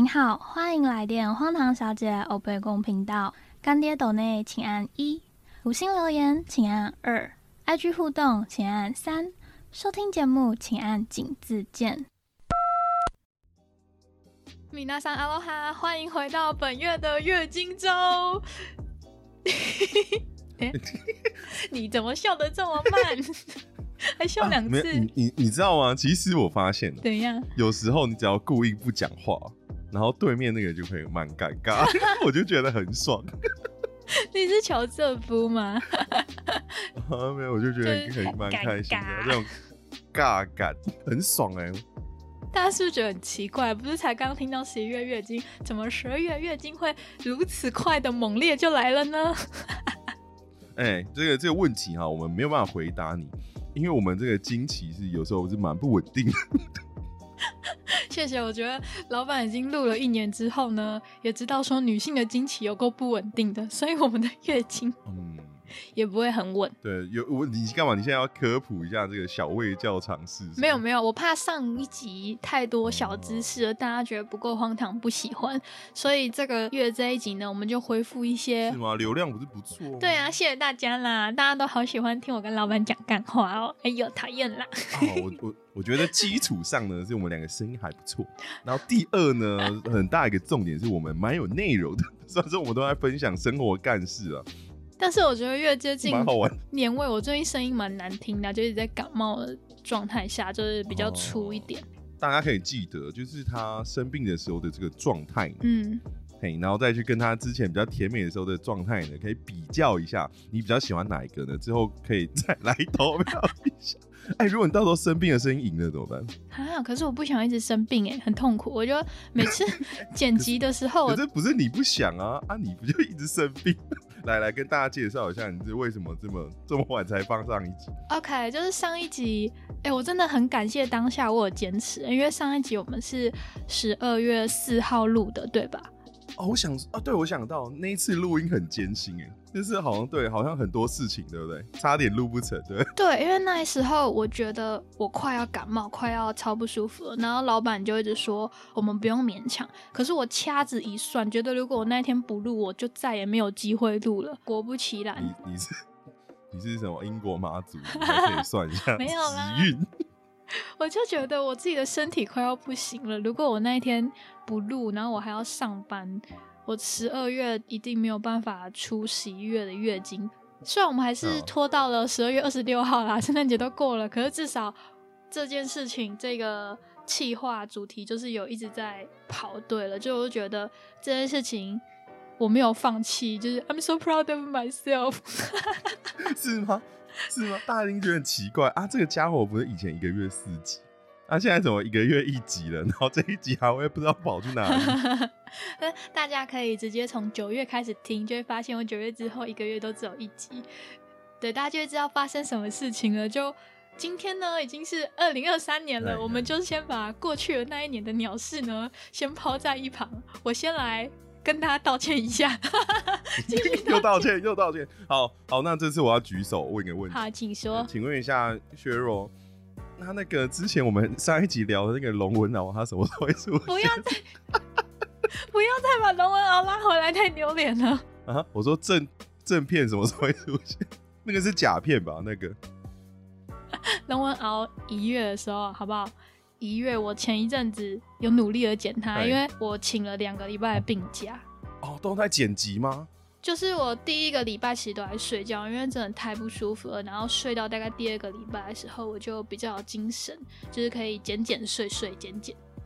您好，欢迎来电荒唐小姐欧贝公频道，干爹斗内请按1，五星留言请按2， IG 互动请按3，收听节目请按井字键。米娜桑阿罗哈，欢迎回到本月的月经周。你怎么笑得这么慢？还笑2次？ 你知道吗？其实我发现了， 怎样？ 有时候你只要故意不讲话，然后对面那个就会蛮尴尬，我就觉得很爽。 你是乔瑟夫吗？ 没有，我就觉得蛮开心的，这种尬感很爽哎。 大家是不是觉得很奇怪？不是才刚听到11月月经，怎么12月月经会如此快的猛烈就来了呢？ 这个问题哈，我们没有办法回答你，因为我们这个经期是有时候是蛮不稳定的。 谢谢，我觉得老板已经录了1年之后呢，也知道说女性的经期有够不稳定的，所以我们的月经也不会很稳。 对，你干嘛？你现在要科普一下这个小卫教常识？ 没有，我怕上一集太多小知识了，大家觉得不够荒唐，不喜欢，所以这个月这一集呢，我们就恢复一些。 是吗？流量不是不错吗？ 对啊，谢谢大家啦，大家都好喜欢听我跟老板讲干话哦。哎呦，讨厌啦！ 我觉得基础上呢，是我们2个声音还不错。然后第二呢，很大一个重点是我们蛮有内容的，虽然说我们都在分享生活干事啊。 但是我觉得越接近蛮好玩年味，我最近声音蛮难听的，就一直在感冒的状态下，就是比较粗一点。 大家可以记得，就是他生病的时候的这个状态，然后再去跟他之前比较甜美的时候的状态呢，可以比较一下，你比较喜欢哪一个呢？之后可以再来投票一下。如果你到时候生病的声音赢了怎么办？ 可是我不想一直生病很痛苦。我就每次剪辑的时候， 可是不是你不想啊，你不就一直生病？来跟大家介绍一下，你是为什么这么晚才放上一集 ？OK， 就是上一集，我真的很感谢当下我有坚持，因为上一集我们是12月4号录的，对吧？ 我想到那一次录音很艰辛就是好像很多事情，对不对？差点录不成，对。 对，因为那时候我觉得我快要感冒，快要超不舒服了，然后老板就一直说我们不用勉强。可是我掐指一算，觉得如果我那天不录，我就再也没有机会录了。果不其然， 你是什么英国妈祖？还可以算一下没有啦时运。 我就觉得我自己的身体快要不行了，如果我那一天不录，然后我还要上班，我12月一定没有办法出11月的月经。虽然我们还是拖到了12月26号啦，圣诞节都过了，可是至少这件事情这个企划主题就是有一直在跑对了，就我觉得这件事情我没有放弃，就是 I'm so proud of myself 是吗？大家一定觉得很奇怪这个家伙不是以前1个月4集现在怎么1个月1集了？然后这一集还会不知道跑去哪里？ 大家可以直接从9月开始听，就会发现我9月之后1个月都只有1集。对，大家就会知道发生什么事情了。就今天呢，已经是2023年了，我们就先把过去的那一年的鸟事呢，先抛在一旁。我先来跟大家道歉一下。 又道歉。好，那这次我要举手问一个问题。 好，请说。 请问一下薛若，那个之前我们上一集聊的那个龙纹鳌，他什么时候会出现？ 不要再把龙纹鳌拉回来，太丢脸了。 我说正片什么时候会出现？那个是假片吧？那个龙纹鳌1月的时候，好不好？1月我前一阵子有努力的剪它，因为我请了2个礼拜的病假。 都在剪辑吗？ 就是我第1个礼拜其实都在睡觉，因为真的太不舒服了，然后睡到大概第2个礼拜的时候，我就比较有精神，就是可以剪睡剪。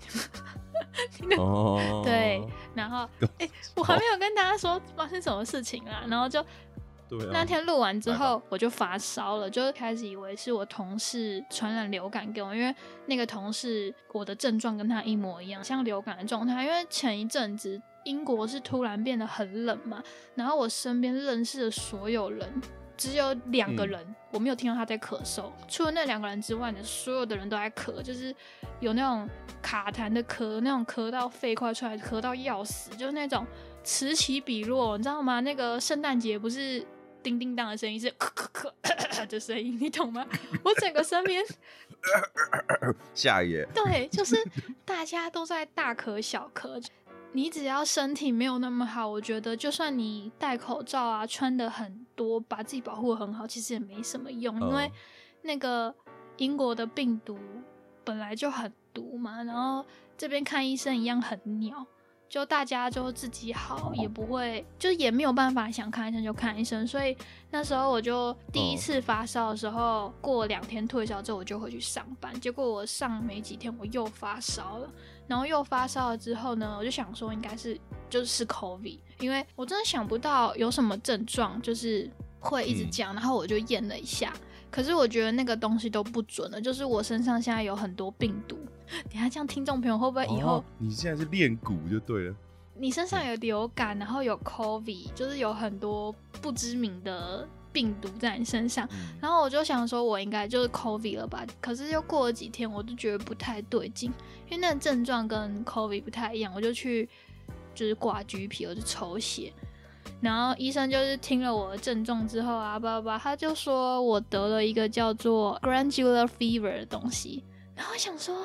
对，然后我还没有跟大家说发生什么事情啦，然后就那天录完之后我就发烧了，就开始以为是我同事传染流感给我，因为那个同事我的症状跟他一模一样，像流感的状态。因为前一阵子英国是突然变得很冷嘛，然后我身边认识的所有人只有2个人我没有听到他在咳嗽，除了那2个人之外呢，所有的人都在咳，就是有那种卡痰的咳，那种咳到肺快出来，咳到要死，就是那种此起彼落，你知道吗？那个圣诞节不是叮叮当的声音，是咳咳咳的声音，你懂吗？我整个身边下一页， 对，就是大家都在大咳小咳。 你只要身体没有那么好，我觉得就算你戴口罩啊，穿的很多，把自己保护得很好，其实也没什么用，因为那个英国的病毒本来就很毒嘛，然后这边看医生一样很鸟，就大家就自己好，也不会，就也没有办法想看医生就看医生，所以那时候我就第一次发烧的时候，过2天退烧之后我就回去上班，结果我上没几天我又发烧了，然后又发烧了之后呢，我就想说应该是就是 COVID， 因为我真的想不到有什么症状就是会一直讲，然后我就验了一下，可是我觉得那个东西都不准了，就是我身上现在有很多病毒。等一下这样听众朋友会不会以后你现在是练蛊就对了， 你身上有流感，然后有 COVID， 就是有很多不知名的病毒在你身上，然后我就想说我应该就是 COVID 了吧，可是又过了几天我就觉得不太对劲，因为那个症状跟 COVID 不太一样，我就去就是挂 GP， 我就抽血，然后医生就是听了我的症状之后啊，他就说我得了一个叫做 glandular fever 的东西，然后我想说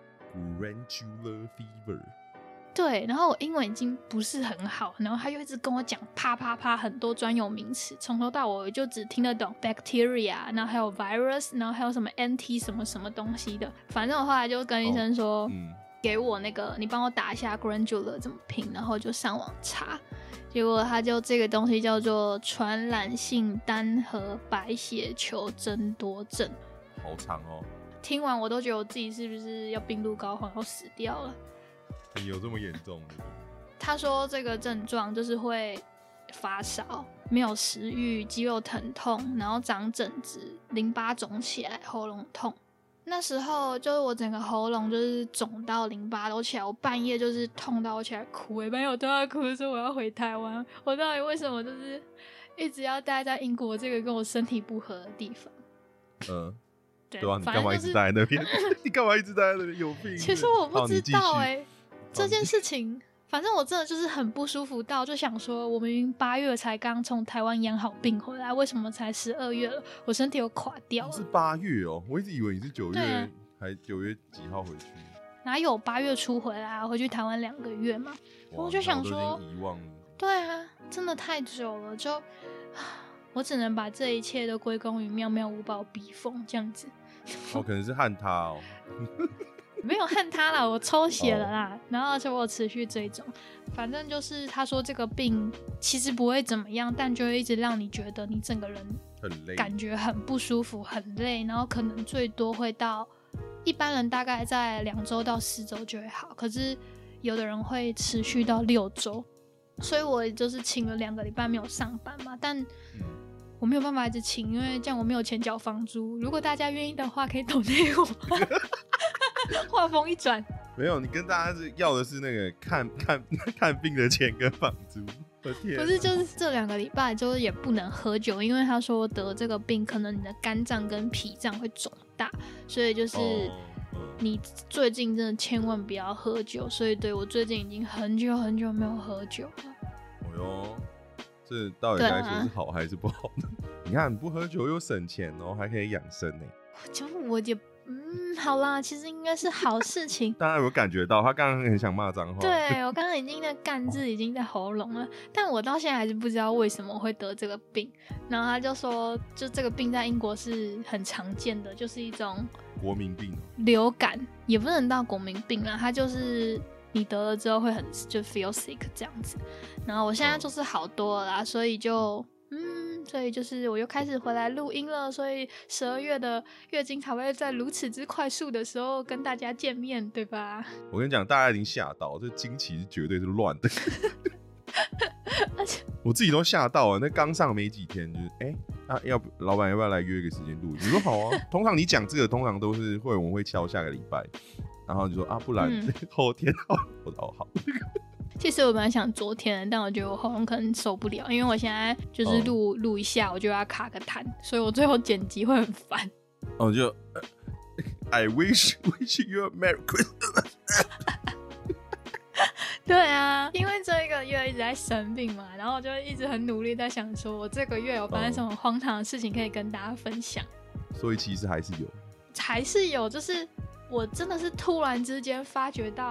glandular fever， 对，然后我英文已经不是很好，然后他又一直跟我讲啪啪啪很多专有名词，从头到尾我就只听得懂 bacteria， 然后还有 virus， 然后还有什么 NT 什么什么东西的，反正我后来就跟医生说，给我那个你帮我打一下 glandular 怎么拼，然后就上网查，结果他就这个东西叫做传染性单核白血球增多症， 好长哦。 听完我都觉得我自己是不是要病入膏肓要死掉了。 你有这么严重？ 他说这个症状就是会发烧、没有食欲、肌肉疼痛，然后长疹子、淋巴肿起来、喉咙痛。那时候就是我整个喉咙就是肿到淋巴都起来，我半夜就是痛到我起来哭，半夜我都要哭，说我要回台湾。我到底为什么就是一直要待在英国这个跟我身体不合的地方？ 对啊，你干嘛一直待在那边？你干嘛一直待在那边？有病！ 其实我不知道这件事情，反正我真的就是很不舒服到就想说，我明明8月才刚从台湾养好病回来，为什么才12月了？我身体又垮掉了。 是8月哦，我一直以为你是9月，还9月几号回去？ 哪有8月初回来回去台湾2个月嘛？我就想说， 遗忘了。 对啊，真的太久了，就我只能把这一切都归功于妙妙屋把我逼疯这样子。 可能是汉他哦。 没有和他啦，我抽血了啦，然后而且我有持续追踪，反正就是他说这个病其实不会怎么样，但就会一直让你觉得你整个人很累， 感觉很不舒服，很累，然后可能最多会到一般人大概在2周到4周就会好，可是有的人会持续到6周，所以我就是请了2个礼拜没有上班嘛，但我没有办法一直请，因为这样我没有钱缴房租。如果大家愿意的话，可以抖内我。话锋一转， 没有，你跟大家要的是那个看病的钱跟房租。不是，就是这2个礼拜就是也不能喝酒，因为他说得这个病可能你的肝脏跟脾脏会肿大，所以就是你最近真的千万不要喝酒。所以对我最近已经很久很久没有喝酒了。 哎呦，这到底该说是好还是不好呢？你看不喝酒又省钱哦，还可以养生呢。 我也好啦，其实应该是好事情。 大家有感觉到他刚刚很想骂脏话？ 对，我刚刚已经那干字已经在喉咙了，但我到现在还是不知道为什么会得这个病。然后他就说，就这个病在英国是很常见的，就是一种国民病， 流感也不能到国民病啦，它就是你得了之后会就 feel sick 这样子。然后我现在就是好多了啦，所以就是我又开始回来录音了，所以12月的月经才会在如此之快速的时候跟大家见面，对吧？ 我跟你讲，大家已经吓到，这经期是绝对是乱的。我自己都吓到了，那刚上没几天，就是老板要不要来约一个时间录？你说好啊。通常你讲这个，通常都是我们会敲下个礼拜，然后就说不然后天我说好。 其实我本来想昨天，但我觉得我喉咙可能受不了，因为我现在就是录一下，我就要卡个痰，所以我最后剪辑会很烦。 就I wish you a Merry Christmas。 对啊，因为这个月一直在生病嘛，然后我就一直很努力在想说，我这个月有发生什么荒唐的事情可以跟大家分享。 所以其实还是有， 就是我真的是突然之间发觉到。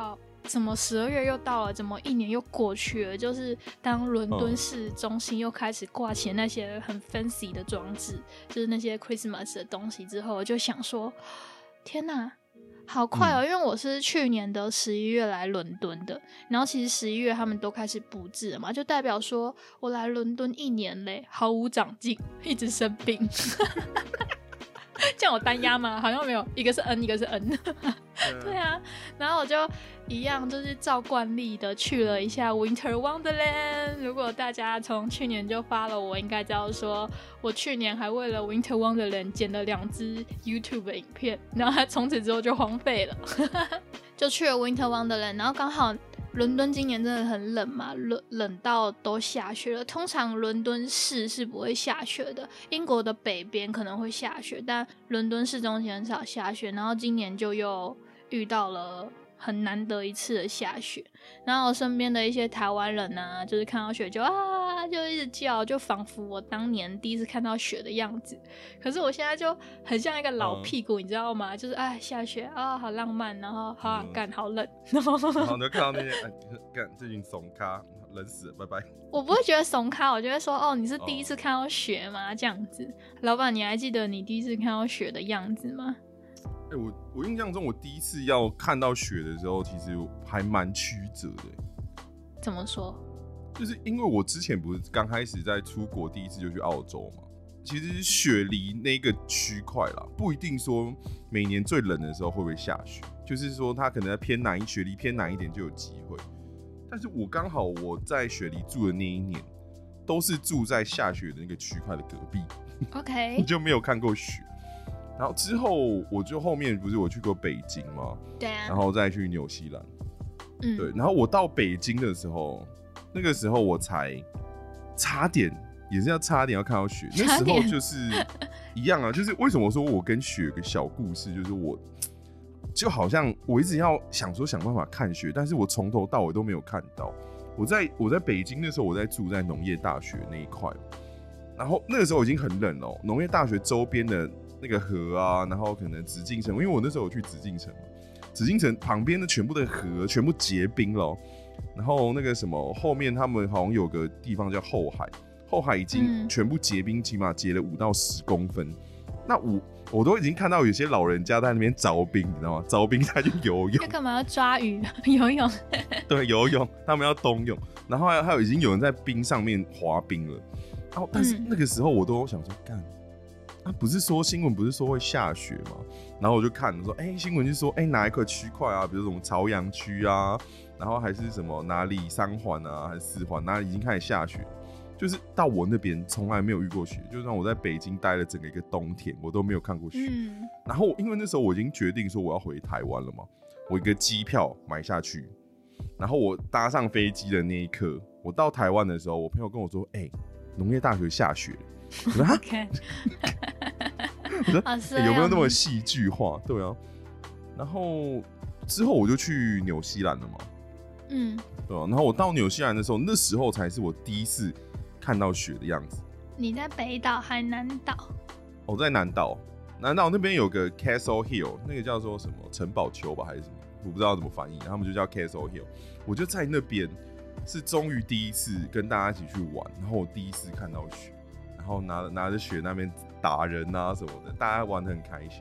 怎么12月又到了，怎么1年又过去了，就是当伦敦市中心又开始挂起那些很 fancy 的装置，就是那些 Christmas 的东西之后，我就想说天哪好快哦，因为我是去年的11月来伦敦的，然后其实11月他们都开始布置了嘛，就代表说我来伦敦1年嘞，毫无长进，一直生病。这样有单压吗？好像没有，一个是 N 一个是 N。 对啊，然后我就一样就是照惯例的去了一下 Winter Wonderland。 如果大家从去年就follow我，应该知道说我去年还为了 Winter Wonderland 剪了2支 YouTube 的影片，然后它从此之后就荒废了。就去了 Winter Wonderland， 然后刚好伦敦今年真的很冷嘛，冷到都下雪了。通常伦敦市是不会下雪的，英国的北边可能会下雪，但伦敦市中心很少下雪。然后今年就又遇到了很难得一次的下雪，然后我身边的一些台湾人啊，就是看到雪就就一直叫，就仿佛我当年第一次看到雪的样子。可是我现在就很像一个老屁股，你知道吗？就是下雪好浪漫，然后干好冷，然后你就看到那些干这群怂咖，冷死了，拜拜。 我不会觉得怂咖，我就会说你是第一次看到雪吗？这样子。老板，你还记得你第一次看到雪的样子吗？ 我印象中，我第一次要看到雪的时候，其实还蛮曲折的。 怎么说？ 就是因为我之前不是刚开始在出国，第一次就去澳洲嘛。其实雪梨那个区块啦，不一定说每年最冷的时候会不会下雪，就是说它可能在雪梨偏南一点就有机会。但是我刚好我在雪梨住的那一年，都是住在下雪的那个区块的隔壁 ，OK， 就没有看过雪。然后之后我就后面不是我去过北京吗？ 对啊， 然后再去纽西兰，对。然后我到北京的时候，那个时候我才差点要看到雪。那时候就是一样啊，就是为什么说我跟雪有个小故事，就是我就好像我一直要想办法看雪，但是我从头到尾都没有看到。我在北京的时候，我在住在农业大学那一块，然后那个时候已经很冷了，农业大学周边的那个河啊，然后可能紫禁城，因为我那时候有去紫禁城嘛，紫禁城旁边的全部的河全部结冰了，然后那个什么后面他们好像有个地方叫后海，后海已经全部结冰，起码结了5到10公分。那我都已经看到有些老人家在那边凿冰，你知道吗？凿冰他就游泳， 干嘛要抓鱼游泳？ 对，游泳，他们要冬泳，然后还有已经有人在冰上面滑冰了。然后但是那个时候我都想说干。不是说新闻不是说会下雪吗？然后我就看说，新闻就说，哪一个区块啊，比如什么朝阳区啊，然后还是什么哪里3环啊，还是4环，哪里已经开始下雪，就是到我那边从来没有遇过雪，就让我在北京待了整个一个冬天，我都没有看过雪。然后因为那时候我已经决定说我要回台湾了嘛，我一个机票买下去，然后我搭上飞机的那一刻，我到台湾的时候，我朋友跟我说，农业大学下雪了。我说 OK， 我说有没有那么戏剧化？对啊，然后之后我就去纽西兰了嘛，对啊，然后我到纽西兰的时候，那时候才是我第一次看到雪的样子。 你在北岛还南岛？ 我在南岛，南岛那边有个 Castle Hill， 那个叫做什么城堡丘吧，还是什么？我不知道怎么翻译，他们就叫 Castle Hill。我就在那边是终于第一次跟大家一起去玩，然后我第一次看到雪。然后拿着雪那边打人啊什么的，大家玩得很开心。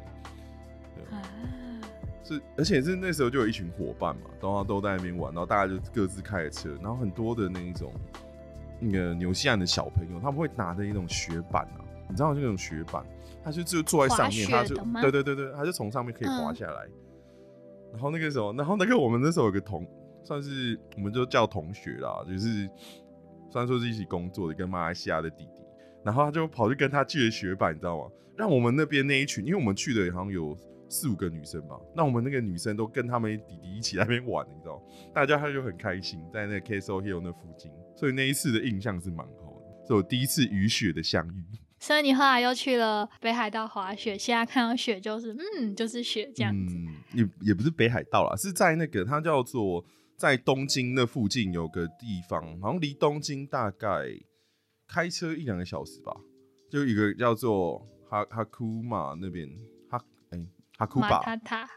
而且是那时候就有一群伙伴嘛，都在那边玩，然后大家就各自开着车，然后很多的那个纽西兰的小朋友，他们会拿着一种雪板啊，你知道那种雪板，他就坐在上面，他就对，他就从上面可以滑下来。然后那个时候，我们那时候有个算是我们就叫同学啦，就是虽然说是一起工作的，跟马来西亚的弟弟。然后他就跑去跟他借雪板，你知道吗？让我们那边那一群，因为我们去的好像有4-5个女生吧，那我们那个女生都跟他们弟弟一起在那边玩，你知道吗？大家就很开心，在那个 Castle Hill 那附近，所以那一次的印象是蛮好的，是我第一次与雪的相遇。 所以你后来又去了北海道滑雪，现在看到雪就是就是雪这样子。 也不是北海道啦，是在那个它叫做在东京那附近有个地方，好像离东京大概开车1-2个小时吧，就一个叫做哈库马那边，哈库巴，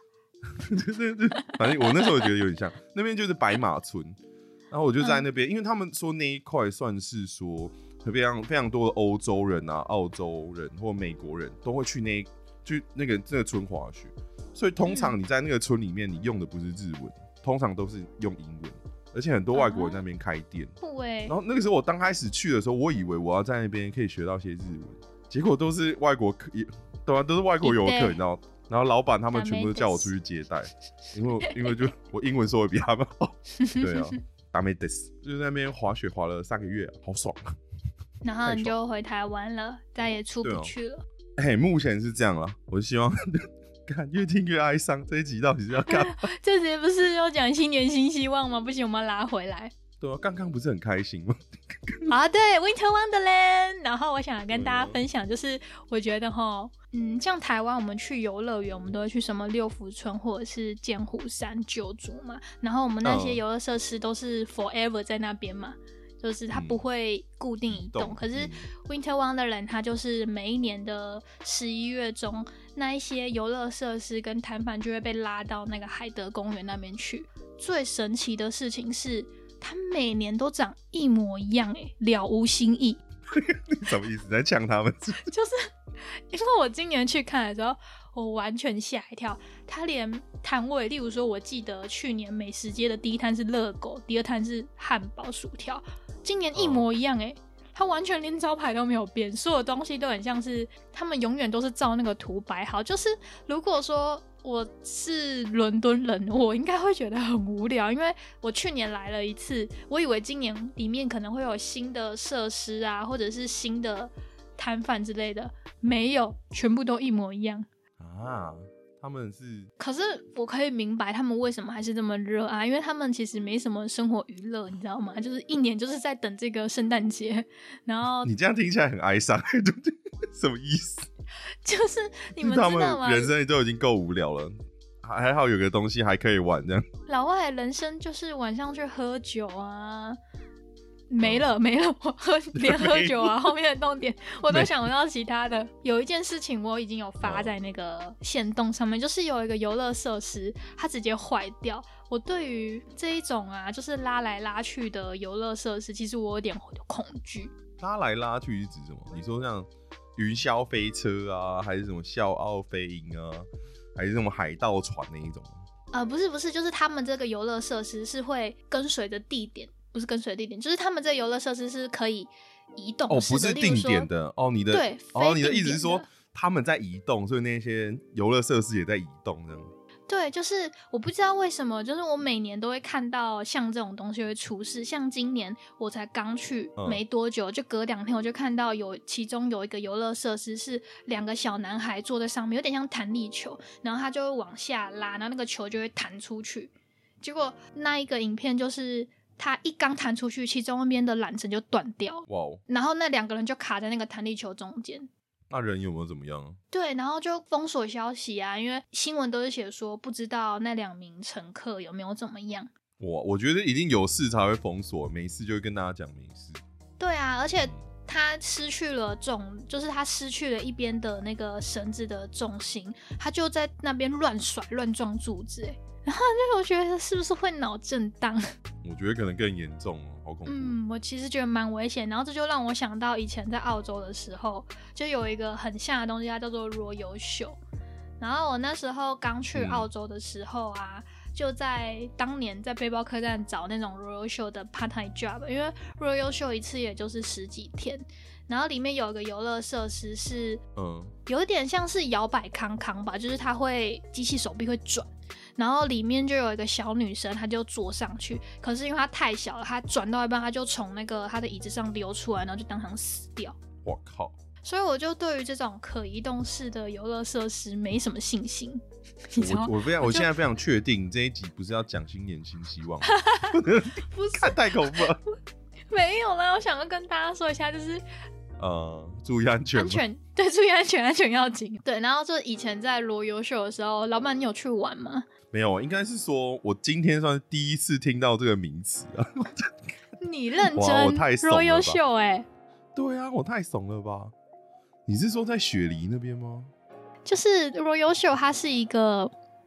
反正我那时候觉得有点像，那边就是白马村，然后我就在那边，因为他们说那一块算是说非常多的欧洲人啊、澳洲人或美国人都会去那个村滑雪，所以通常你在那个村里面，你用的不是日文，通常都是用英文，而且很多外国人在那边开店。然后那个时候我刚开始去的时候，我以为我要在那边可以学到些日文，结果都是外国对啊，都是外国游客，你知道。然后老板他们全部都叫我出去接待，因为就我英文说的比他们好。对啊，ダメです，就是在那边滑雪滑了3个月，好爽啊！ 然后你就回台湾了，再也出不去了。 目前是这样啦，我希望看越听越哀伤。这一集到底是要干嘛？ 这集不是要讲新年新希望吗？不行，我们要拉回来。 对啊，刚刚不是很开心吗？ 啊，对 ，Winter Wonderland。然后我想跟大家分享，就是我觉得像台湾我们去游乐园，我们都会去什么六福村或者是剑湖山、九族嘛。然后我们那些游乐设施都是 forever 在那边嘛，就是它不会固定移动。可是 Winter Wonderland 它就是每一年的11月中，那一些游乐设施跟摊贩就会被拉到那个海德公园那边去。最神奇的事情是，它每年都长一模一样，了无新意。 什么意思？在呛他们？ 就是因为我今年去看的时候，我完全吓一跳。它连摊位，例如说，我记得去年美食街的第一摊是热狗，第二摊是汉堡、薯条，今年一模一样它完全连招牌都没有变，所有东西都很像是他们永远都是照那个图摆好。就是如果说我是伦敦人，我应该会觉得很无聊，因为我去年来了一次，我以为今年里面可能会有新的设施啊，或者是新的摊贩之类的，没有，全部都一模一样啊。他们是， 可是我可以明白他们为什么还是这么热爱，因为他们其实没什么生活娱乐，你知道吗？就是一年就是在等这个圣诞节，然后你这样听起来很哀伤，对不对？什么意思？ 就是你们知道吗？ 他们人生都已经够無聊了，还好有个东西还可以玩，这样。 老外人生就是晚上去喝酒啊。没了，我连喝酒啊，后面的重点我都想不到其他的。有一件事情我已经有发在那个限动上面，就是有一个游乐设施它直接坏掉。我对于这一种啊，就是拉来拉去的游乐设施，其实我有点恐惧。 拉来拉去是指什么？你说像云霄飞车啊，还是什么笑傲飞鹰啊，还是什么海盗船那一种？ 不是，就是他们这个游乐设施是会跟随着地点。不是跟随地点，就是他们这游乐设施是可以移动的， 不是定点的你的对， 你的意思是说他们在移动，所以那些游乐设施也在移动这样。 对，就是我不知道为什么，就是我每年都会看到像这种东西会出事。像今年我才刚去没多久，就隔2天我就看到其中有一个游乐设施是2个小男孩坐在上面，有点像弹力球，然后他就会往下拉，然后那个球就会弹出去。结果那一个影片就是他一刚弹出去，其中一边的缆绳就断掉，然后那2个人就卡在那个弹力球中间。 那人有没有怎么样？ 对，然后就封锁消息啊，因为新闻都是写说不知道那2名乘客有没有怎么样。 我觉得一定有事才会封锁，没事就会跟大家讲没事。 对啊，而且他失去了就是他失去了一边的那个绳子的重心，他就在那边乱甩乱撞柱子然后我觉得是不是会脑震荡？ 我觉得可能更严重好恐怖。 我其实觉得蛮危险。然后这就让我想到以前在澳洲的时候，就有一个很像的东西，它叫做 Royal Show。然后我那时候刚去澳洲的时候啊，就在当年在背包客栈找那种 Royal Show 的 part-time job， 因为 Royal Show 一次也就是10几天。然后里面有一个游乐设施是，有一点像是摇摆康康吧，就是它会机器手臂会转。然后里面就有一个小女生，她就坐上去，可是因为她太小了，她转到一半，她就从那个她的椅子上溜出来，然后就当场死掉。 我靠！ 所以我就对于这种可移动式的游乐设施没什么信心。 我现在非常确定这一集不是要讲新年新希望，不是太恐怖了。 没有啦，我想要跟大家说一下，就是注意安全， 对，注意安全，安全要紧。对，然后就以前在罗游秀的时候，老板你有去玩吗？ 没有，应该是说我今天算是第一次听到这个名词啊。 你认真？ 我太怂了吧罗游秀对啊，我太怂了吧？你是说在雪梨那边吗？ 就是 Royal Show 它是一个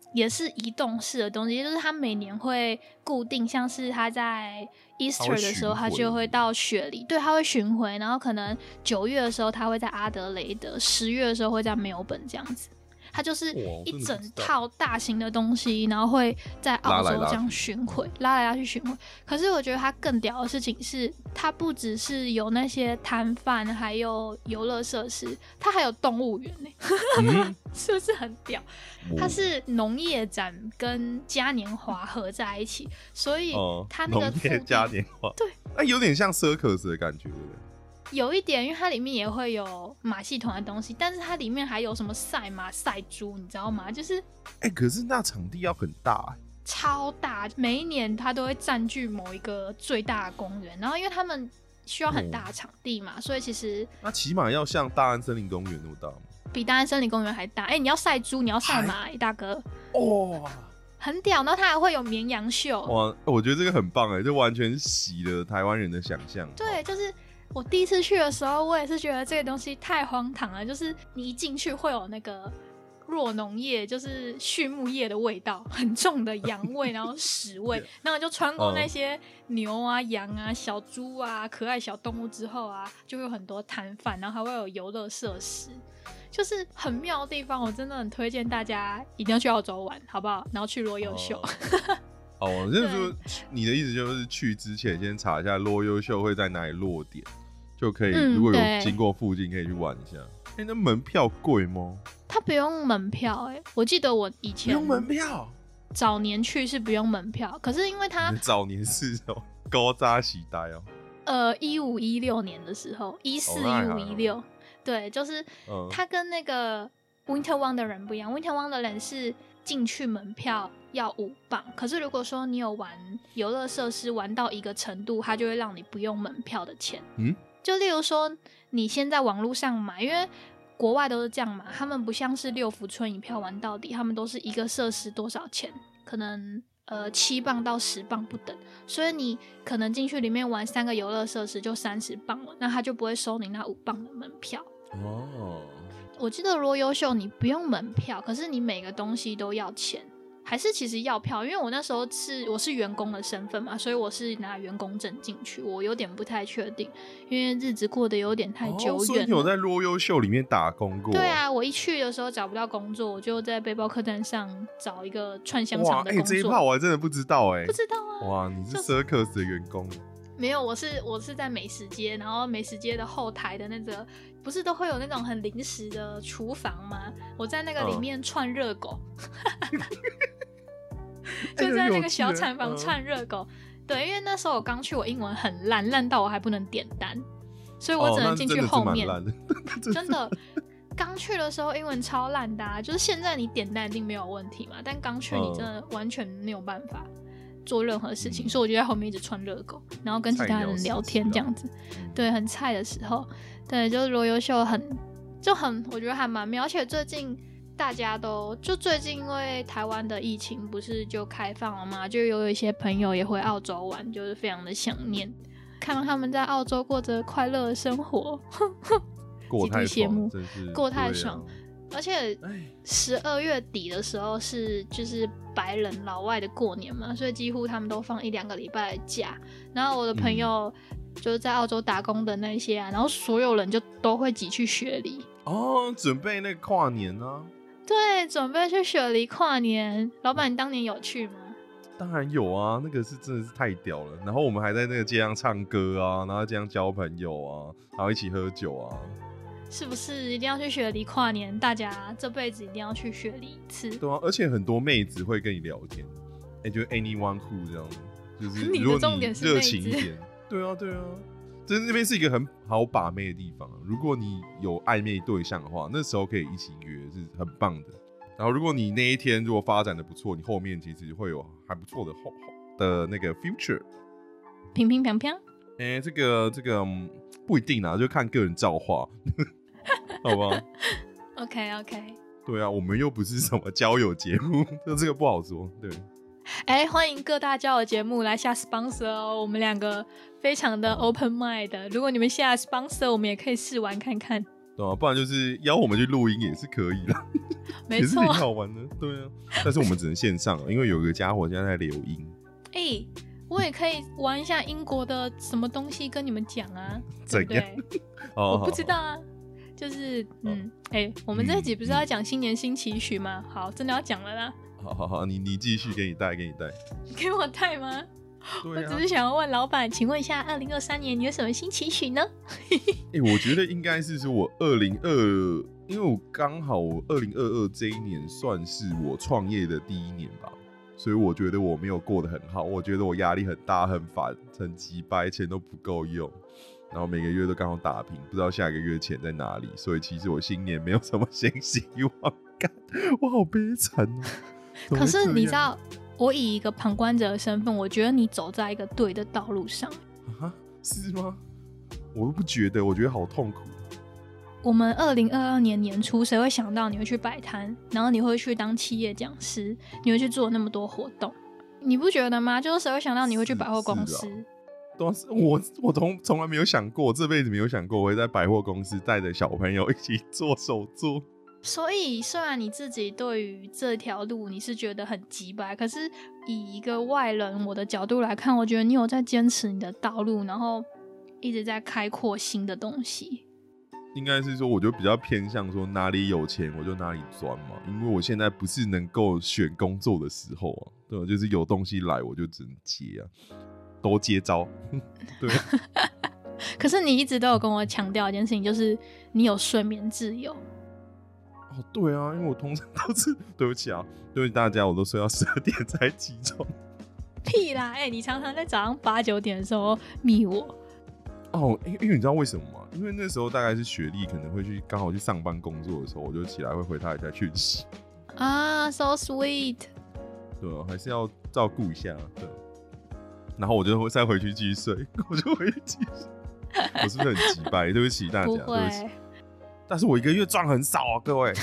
也是移动式的东西，就是它每年会固定，像是它在 Easter 的时候，它就会到雪梨，对，它会巡回，然后可能9月的时候，它会在阿德雷德，10月的时候会在墨尔本这样子。它就是一整套大型的东西，然后会在澳洲这样巡回，拉来拉去巡回。可是我觉得它更屌的事情是，它不只是有那些摊贩，还有游乐设施，它还有动物园呢、是不是很屌？它是农业展跟嘉年华合在一起，所以它那个农业嘉年华， 对， 有点像 circus 的感觉，对不对？ 有一点，因为它里面也会有马戏团的东西，但是它里面还有什么赛马、赛猪，你知道吗？就是， 可是那场地要很大， 超大，每一年它都会占据某一个最大的公园，然后因为他们需要很大的场地嘛，所以其实那起码要像大安森林公园那么大吗？ 比大安森林公园还大。你要赛猪，你要赛马，大哥，哇，很屌。然后它还会有绵羊秀， 哇，我觉得这个很棒就完全洗了台湾人的想象。 对，就是。我第一次去的时候，我也是觉得这个东西太荒唐了，就是你一进去会有那个弱农业，就是畜牧业的味道，很重的羊味，然后屎味，然后就穿过那些牛啊、羊啊、小猪啊、可爱小动物之后啊，就会有很多摊贩，然后还会有游乐设施，就是很妙的地方。我真的很推荐大家一定要去澳洲玩，好不好？然后去罗优秀。 就是说你的意思就是去之前先查一下罗优秀会在哪里落点，就可以如果有经过附近可以去玩一下。那门票贵吗？它不用门票我记得我以前不用门票， 早年去是不用门票，可是因为它早年是高扎时代 15、16年的时候，14、15、16，对，就是它跟那个 Winter Wonderland 不一样。Winter Wonderland 是进去门票要5磅，可是如果说你有玩游乐设施玩到一个程度，它就会让你不用门票的钱。就例如说你先在网络上买，因为国外都是这样嘛，他们不像是6福村一票玩到底，他们都是一个设施多少钱，可能7磅到10磅不等，所以你可能进去里面玩3个游乐设施就30磅了，那他就不会收你那5磅的门票。我记得罗优秀你不用门票，可是你每个东西都要钱，还是其实要票？因为我那时候我是员工的身份嘛，所以我是拿员工证进去，我有点不太确定，因为日子过得有点太久远了。 所以你有在罗优秀里面打工过？ 对啊，我一去的时候找不到工作，我就在背包客栈上找一个串香肠的工作。 这一趴我还真的不知道不知道啊！ 哇，你是 Circus 的员工？ 没有，我是在美食街，然后美食街的后台的那个，不是都会有那种很临时的厨房吗？我在那个里面串热狗，就在那个小产房串热狗。对，因为那时候我刚去，我英文很烂到我还不能点单，所以我只能进去后面。真的，刚去的时候英文超烂的就是现在你点单一定没有问题嘛，但刚去你真的完全没有办法做任何事情，所以我就在后面一直串热狗，然后跟其他人聊天这样子。对，很菜的时候，对，就是罗优秀很，我觉得还蛮妙。而且最近大家都最近因为台湾的疫情不是就开放了嘛，就有一些朋友也回澳洲玩，就是非常的想念，看到他们在澳洲过着快乐的生活， 过太爽， 过太爽。而且12月底的时候就是白人老外的过年嘛，所以几乎他们都放1-2个礼拜的假。然后我的朋友就是在澳洲打工的那些然后所有人就都会挤去雪梨准备那个跨年啊。 对，准备去雪梨跨年。老板，你当年有去吗？ 当然有啊，那个是真的是太屌了。然后我们还在那个街上唱歌啊，然后这样交朋友啊，然后一起喝酒啊。 是不是一定要去雪梨跨年？大家这辈子一定要去雪梨一次。 对啊，而且很多妹子会跟你聊天，就 anyone who 这样，就是如果你热情一点，对啊，就是那边是一个很好把妹的地方。如果你有暧昧对象的话，那时候可以一起约，是很棒的。然后如果你那一天如果发展的不错，你后面其实会有还不错的那个 future。 平平平平。 这个不一定啦，就看个人造化。好不好 ？OK。 对啊，我们又不是什么交友节目，这个不好说。对， 欢迎各大交友节目来下 sponsor 哦，我们2个非常的 open mind。如果你们下 sponsor， 我们也可以试玩看看。 对啊，不然就是邀我们去录音也是可以啦。 没错， 也是挺好玩的，对啊。但是我们只能线上，因为有个家伙现在在留音。 我也可以玩一下英国的什么东西跟你们讲啊， 对不对？ 我不知道啊，就是我们这一集不是要讲新年新期许吗？好，真的要讲了啦。 好，你继续，给你带， 给我带吗？ 对啊， 我只是想要问老板，请问一下，2023年你有什么新期许呢？ 我觉得应该是说我2022，因为我刚好我2022这一年算是我创业的第一年吧。所以我觉得我没有过得很好，我觉得我压力很大，很烦，很鸡掰，钱都不够用，然后每个月都刚好打平，不知道下个月钱在哪里，所以其实我新年没有什么新希望感，我好悲惨哦。 可是你知道，我以一个旁观者的身份，我觉得你走在一个对的道路上。 是吗？我都不觉得，我觉得好痛苦。 我们2022年年初，谁会想到你会去摆摊，然后你会去当企业讲师，你会去做那么多活动？你不觉得吗？就是谁会想到你会去百货公司？ 我从来没有想过，这辈子没有想过我会在百货公司带着小朋友一起做手作。 所以虽然你自己对于这条路你是觉得很鸡掰，可是以一个外人我的角度来看，我觉得你有在坚持你的道路，然后一直在开阔新的东西。 应该是说，我就比较偏向说哪里有钱我就哪里钻嘛，因为我现在不是能够选工作的时候啊，对吧？就是有东西来我就只能接啊，都接招，对。 可是你一直都有跟我强调一件事情，就是你有睡眠自由。 对啊，因为我通常都是，对不起啊，对不起大家，我都睡到12点才起床。 屁啦，你常常在早上8、9点的时候密我。 因为你知道为什么吗？因为那时候大概是雪莉可能会刚好去上班工作的时候，我就起来会回她一下讯息。 So sweet。 对啊，还是要照顾一下，对。然后我就会再回去继续睡，我就回去继续睡。我是不是很鸡掰？对不起大家，对不起。但是我一个月赚很少啊，各位。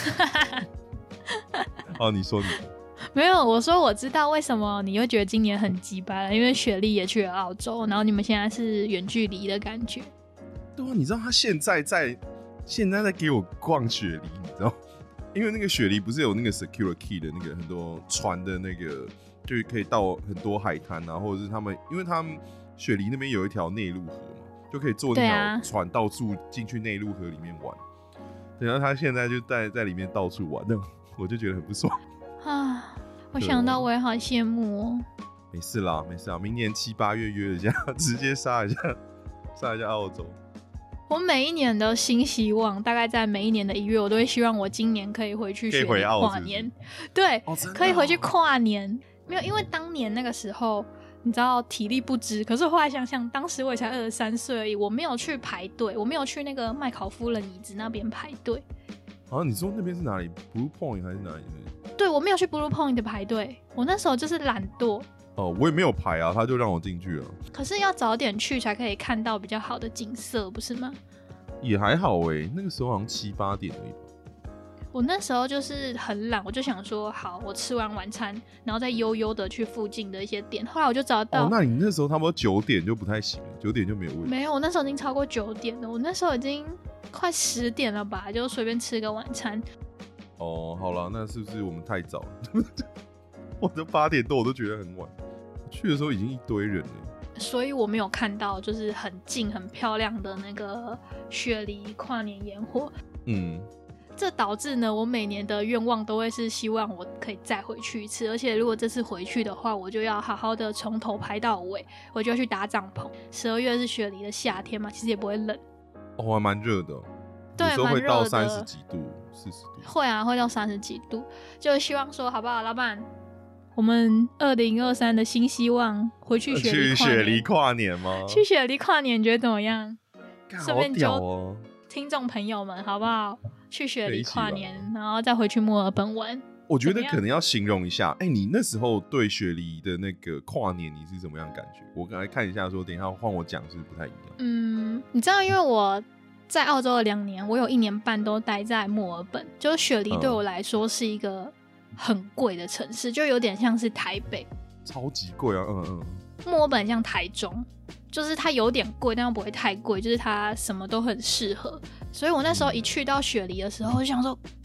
你说。 没有，我说我知道为什么你会觉得今年很鸡掰了，因为雪莉也去了澳洲，然后你们现在是远距离的感觉。 对啊，你知道他现在在给我逛雪梨，你知道？因为那个雪梨不是有那个 secure key 的那个很多船的那个，就可以到很多海滩啊，或者是因为他们雪梨那边有一条内陆河嘛，就可以坐那条船到处进去内陆河里面玩。然后他现在就在里面到处玩，那我就觉得很不爽啊。 我想到我也好羡慕哦。 没事啦，明年7、8月约一下，直接杀一下澳洲。 我每一年的新希望，大概在每一年的1月，我都会希望我今年可以回去雪梨跨年。对，可以回去跨年。没有，因为当年那个时候，你知道体力不支，可是后来想想，当时我也才23岁而已，我没有去排队，我没有去那个麦考夫人椅子那边排队。 你说那边是哪里 ？Blue Point 还是哪里？ 对，我没有去 Blue Point 排队，我那时候就是懒惰。 我也没有排啊，他就让我进去了。 可是要早点去才可以看到比较好的景色，不是吗？ 也还好那个时候好像7、8点而已吧。 我那时候就是很懒，我就想说，好，我吃完晚餐，然后再悠悠的去附近的一些店。后来我就找到。 那你那时候差不多9点就不太行了，9点就没有问题。 没有，我那时候已经超过9点了，我那时候已经快10点了吧，就随便吃个晚餐。 好了，那是不是我们太早了？我都8点多，我都觉得很晚。去的时候已经一堆人了， 所以我没有看到就是很近很漂亮的那个雪梨跨年烟火。这导致呢，我每年的愿望都会是希望我可以再回去一次，而且如果这次回去的话，我就要好好的从头排到尾，我就要去搭帐篷。12月是雪梨的夏天嘛，其实也不会冷。 还蛮热的。 对， 有时候会到30几度、40度。 会啊，会到30几度。就希望说，好不好，老板？我们2023的新希望，回去雪梨跨年吗？ 去雪梨跨年，你觉得怎么样？ 顺便揪听众朋友们，好不好？去雪梨跨年，然后再回去墨尔本玩。 我觉得可能要形容一下，你那时候对雪梨的那个跨年你是怎么样感觉？我刚才看一下说，等一下换我讲是不太一样。 你知道，因为我在澳洲的2年，我有1年半都待在墨尔本，就是雪梨对我来说是一个很贵的城市，就有点像是台北， 超级贵啊！ 墨尔本像台中，就是它有点贵，但又不会太贵，就是它什么都很适合。所以我那时候一去到雪梨的时候，我就想说，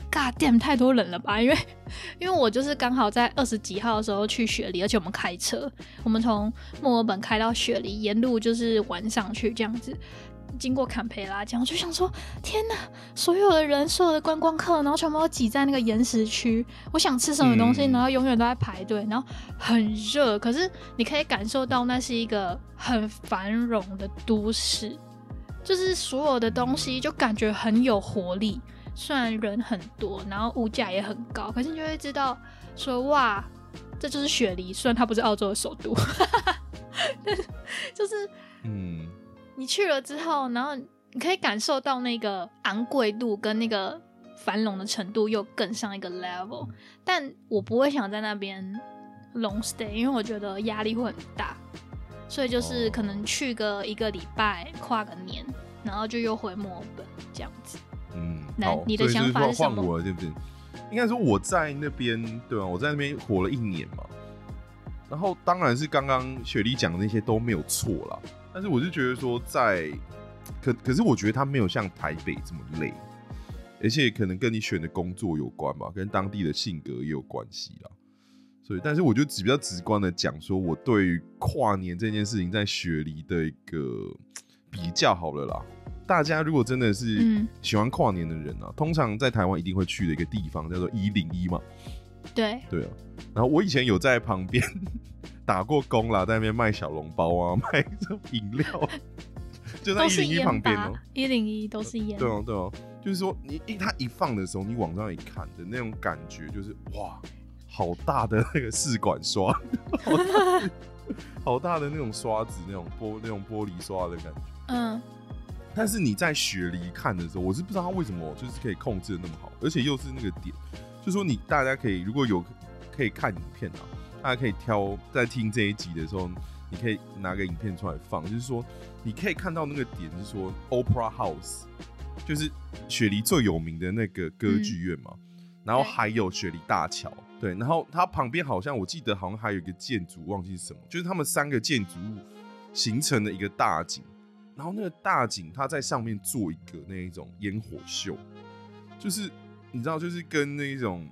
God damn 太多人了吧，因为我就是刚好在20几号的时候去雪梨，而且我们开车，我们从墨尔本开到雪梨，沿路就是晚上去这样子，经过坎培拉这样，我就想说天哪，所有的人，所有的观光客，然后全部都挤在那个岩石区，我想吃什么东西，然后永远都在排队，然后很热，可是你可以感受到那是一个很繁荣的都市，就是所有的东西就感觉很有活力，虽然人很多，然后物价也很高，可是你就会知道说哇，这就是雪梨，虽然它不是澳洲的首都但是就是你去了之后，然后你可以感受到那个昂贵度跟那个繁荣的程度又更上一个 level， 但我不会想在那边 long stay， 因为我觉得压力会很大，所以就是可能去个1个礼拜，跨个年，然后就又回墨尔本这样子。 好， 你的想法是什么？ 换我了，对不对？应该说我在那边，对吧？我在那边活了1年嘛，然后当然是刚刚雪莉讲的那些都没有错啦，但是我是觉得说可是我觉得它没有像台北这么累，而且可能跟你选的工作有关吧，跟当地的性格也有关系啦。所以，但是我就比较直观的讲说，我对于跨年这件事情在雪梨的一个比较好了啦。大家如果真的是喜欢跨年的人啊，通常在台湾一定会去的一个地方叫做101嘛。 对啊，然后我以前有在旁边打过工啦，在那边卖小笼包啊，卖饮料，就在101旁边哦。 101都是烟。 对啊，就是说它一放的时候，你往上一看的那种感觉，就是哇，好大的那个试管刷，好大的那种刷子，那种玻璃刷的感觉。但是你在雪梨看的时候，我是不知道它为什么就是可以控制的那么好，而且又是那个点，就是说大家可以如果有可以看影片啊，大家可以挑在听这一集的时候，你可以拿个影片出来放，就是说你可以看到那个点，就是说 Opera House， 就是雪梨最有名的那个歌剧院嘛，然后还有雪梨大桥，对，然后它旁边好像我记得好像还有一个建筑，忘记是什么，就是他们3个建筑物形成了一个大景。然后那个大景，它在上面做一个那一种烟火秀，就是你知道，就是跟那一种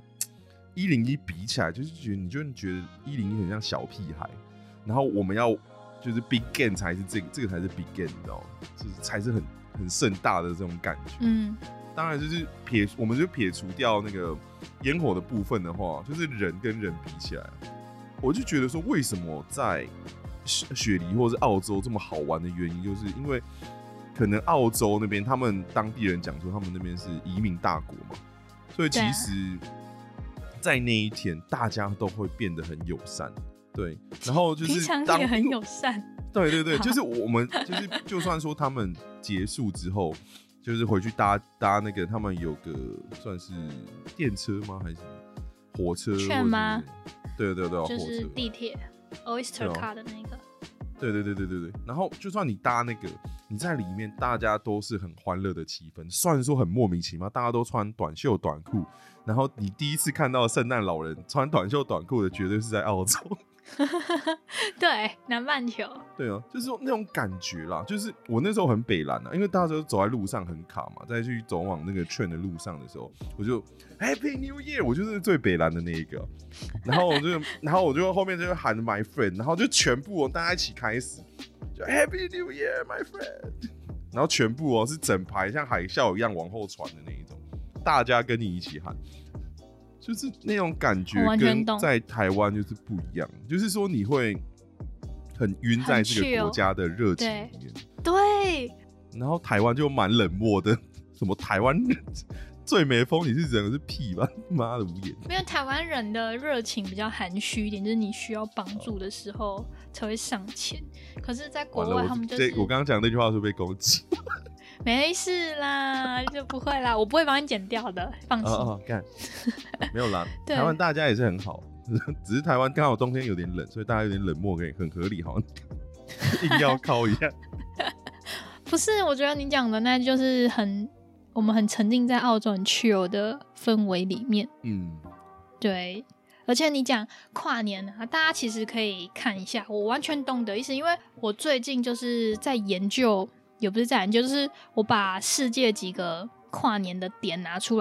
101比起来，就是你就觉得101很像小屁孩，然后我们要就是 big game 才是这个才是 big game， 你知道吗？就是才是很盛大的这种感觉。当然就是我们就撇除掉那个烟火的部分的话，就是人跟人比起来，我就觉得说为什么在雪梨或是澳洲这么好玩的原因，就是因为可能澳洲那边他们当地人讲说他们那边是移民大国嘛，所以其实在那一天大家都会变得很友善，对，然后就是平常也很友善， 对，就是我们就是就算说他们结束之后，就是回去搭那个他们有个算是电车吗还是火车券吗？ 对， 就是地铁 Oyster Card 的那个。 对，然后就算你搭那个，你在里面，大家都是很欢乐的气氛。虽然说很莫名其妙，大家都穿短袖短裤，然后你第一次看到圣诞老人穿短袖短裤的，绝对是在澳洲。 对，南半球。 对啊，就是那种感觉啦。就是我那时候很北蓝啊，因为大家都走在路上很卡嘛，在去走往那个train的路上的时候，我就 Happy New Year， 我就是最北蓝的那一个。然后我就后面就喊 My Friend， 然后就全部大家一起开始，就 Happy New Year My Friend， 然后全部是整排像海啸一样往后传的那一种，大家跟你一起喊。就是那种感觉跟在台湾就是不一样，就是说你会很晕在这个国家的热情里面， 对。 然后台湾就蛮冷漠的，什么台湾人最没风，你是整个是屁吧？妈的无言。 因为台湾人的热情比较含蓄一点，就是你需要帮助的时候才会上前。可是，在国外他们就是我刚刚讲那句话是被攻击。 没事啦，就不会啦，我不会帮你剪掉的，放心。 干，没有啦，台湾大家也是很好，只是台湾刚好冬天有点冷，所以大家有点冷漠，可以很合理，好像硬要靠一下。 不是，我觉得你讲的那就是我们很沉浸在澳洲很 chill 的氛围里面。对。而且你讲跨年啊，大家其实可以看一下，我完全懂得意思，因为我最近就是在研究。也不是在研究，就是我把世界几个跨年的点拿出来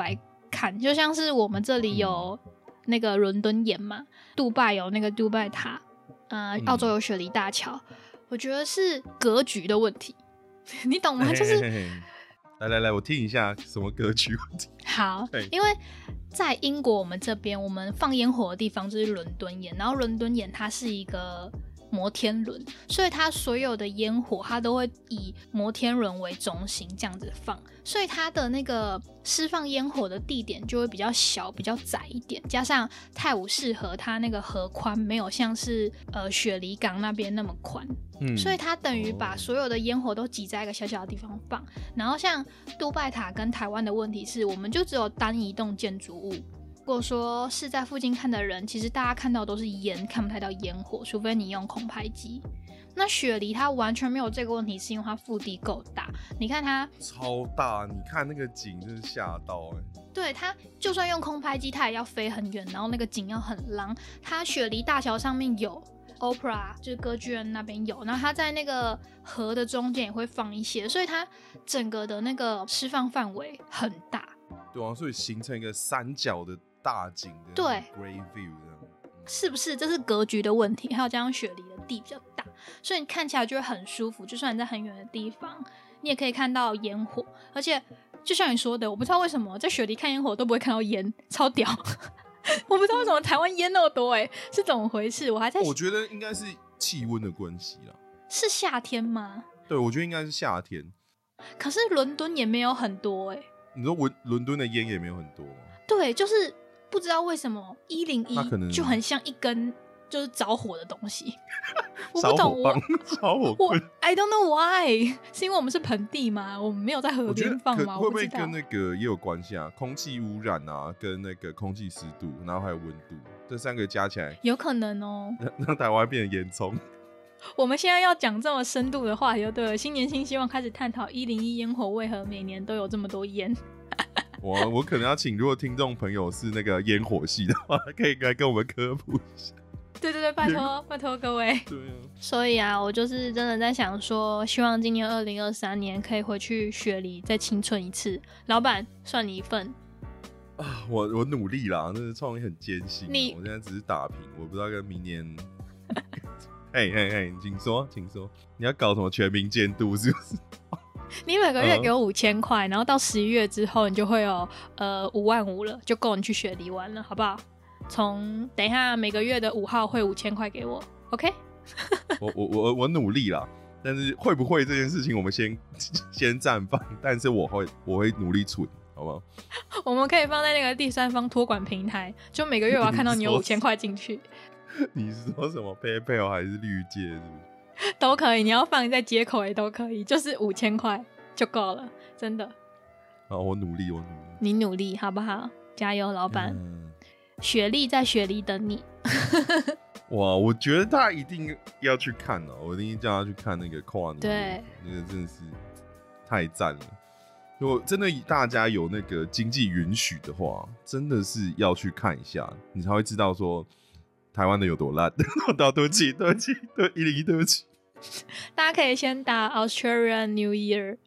看，就像是我们这里有那个伦敦眼嘛，杜拜有那个杜拜塔，澳洲有雪梨大桥，我觉得是格局的问题，你懂吗？就是来，我听一下什么格局问题。 好，因为在英国我们这边，我们放烟火的地方就是伦敦眼，然后伦敦眼它是一个摩天轮，所以它所有的烟火它都会以摩天轮为中心这样子放，所以它的那个释放烟火的地点就会比较小比较窄一点，加上泰晤士河它那个河宽没有像是雪梨港那边那么宽，所以它等于把所有的烟火都挤在一个小小的地方放。然后像杜拜塔跟台湾的问题是，我们就只有单一栋建筑物，如果说是在附近看的人，其实大家看到都是烟，看不太到烟火，除非你用空拍机。那雪梨它完全没有这个问题，是因为它腹地够大。你看它超大，你看那个景真是吓到对，它就算用空拍机，它也要飞很远，然后那个景要很浪。它雪梨大桥上面有 Opera， 就是歌剧院那边有，然后它在那个河的中间也会放一些，所以它整个的那个释放范围很大。 对啊，所以形成一个三角的大景的对 Great View 这样， 是不是？这是格局的问题，还有加上雪梨的地比较大，所以你看起来就会很舒服。就算你在很远的地方，你也可以看到烟火。而且就像你说的，我不知道为什么在雪梨看烟火都不会看到烟，超屌！我不知道为什么台湾烟那么多，是怎么回事？我觉得应该是气温的关系啦。 是夏天吗？ 对，我觉得应该是夏天。 可是伦敦也没有很多你说伦敦的烟也没有很多吗？ 对，就是不知道为什么101就很像一根就是着火的东西。我不懂， 烧火棍。 I don't know why， 是因为我们是盆地吗？我们没有在河边放吗？ 会不会跟那个也有关系啊？空气污染啊，跟那个空气湿度，然后还有温度，这三个加起来， 有可能哦， 让台湾变成烟囱。 我们现在要讲这么深度的话题就对了，新年新希望开始探讨101烟火为何每年都有这么多烟。 我可能要请，如果听众朋友是那个烟火系的话，可以来跟我们科普一下。 对，拜托各位。 对啊。 所以啊，我就是真的在想说，希望今年2023年可以回去雪梨再青春一次。老板，算你一份。 啊，我努力啦，那个创业很艰辛。我现在只是打平，我不知道跟明年。嘿，请说，你要搞什么全民监督是不是？ 你每个月给我5000块，然后到11月之后，你就会有55000了，就够你去雪梨玩了，好不好？等一下每个月的5号汇5000块给我 ，OK？ 我努力啦，但是会不会这件事情我们先暂放，但是我会努力存，好不好？ 我们可以放在那个第三方托管平台，就每个月我要看到你有5000块进去。 你说什么 PayPal 还是绿界是不是？都可以，你要放在街口也都可以，就是5000块就够了，真的。 好，我努力。 你努力好不好？加油，老板！雪莉在雪梨等你。 哇，我觉得他一定要去看哦，我一定叫他去看那个跨年， 对， 那个真的是太赞了。如果真的大家有那个经济允许的话，真的是要去看一下，你才会知道说台湾的有多烂。对不起，101，对不起。 大家可以先打 Australian New Year，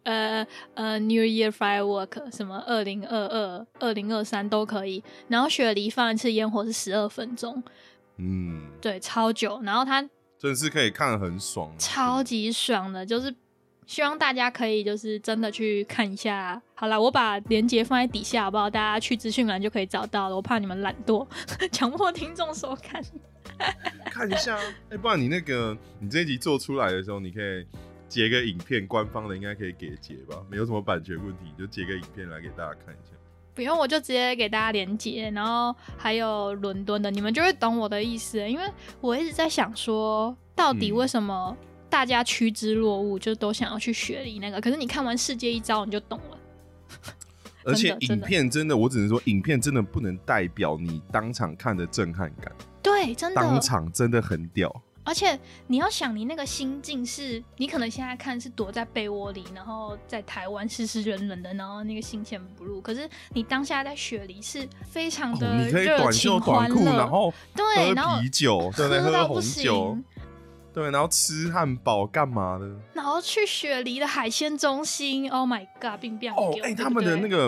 New Year Firework， 什么2022、2023都可以。然后雪梨放一次烟火是12分钟，对，超久。然后它真的是可以看得很爽， 超级爽的，就是希望大家可以就是真的去看一下。好啦，我把连结放在底下，好不好？大家去资讯栏就可以找到了。我怕你们懒惰，强迫听众收看。 看一下，不然你这一集做出来的时候，你可以截个影片，官方的应该可以给截吧，没有什么版权问题，就截个影片来给大家看一下。 不用，我就直接给大家连结，然后还有伦敦的，你们就会懂我的意思。因为我一直在想说，到底为什么大家趋之若鹜，就都想要去雪梨那个？可是你看完世界一遭，你就懂了。 而且影片真的，我只能说，影片真的不能代表你当场看的震撼感。 对，真的， 当场真的很屌。 而且你要想，你那个心境是，你可能现在看是躲在被窝里，然后在台湾湿湿冷冷的，然后那个心前不入。可是你当下在雪梨是非常的你可以短袖短裤，然后对， 喝啤酒，对，喝红酒，对，然后吃汉堡干嘛的？ 然后去雪梨的海鲜中心 ，Oh my God， 冰冰他们的那个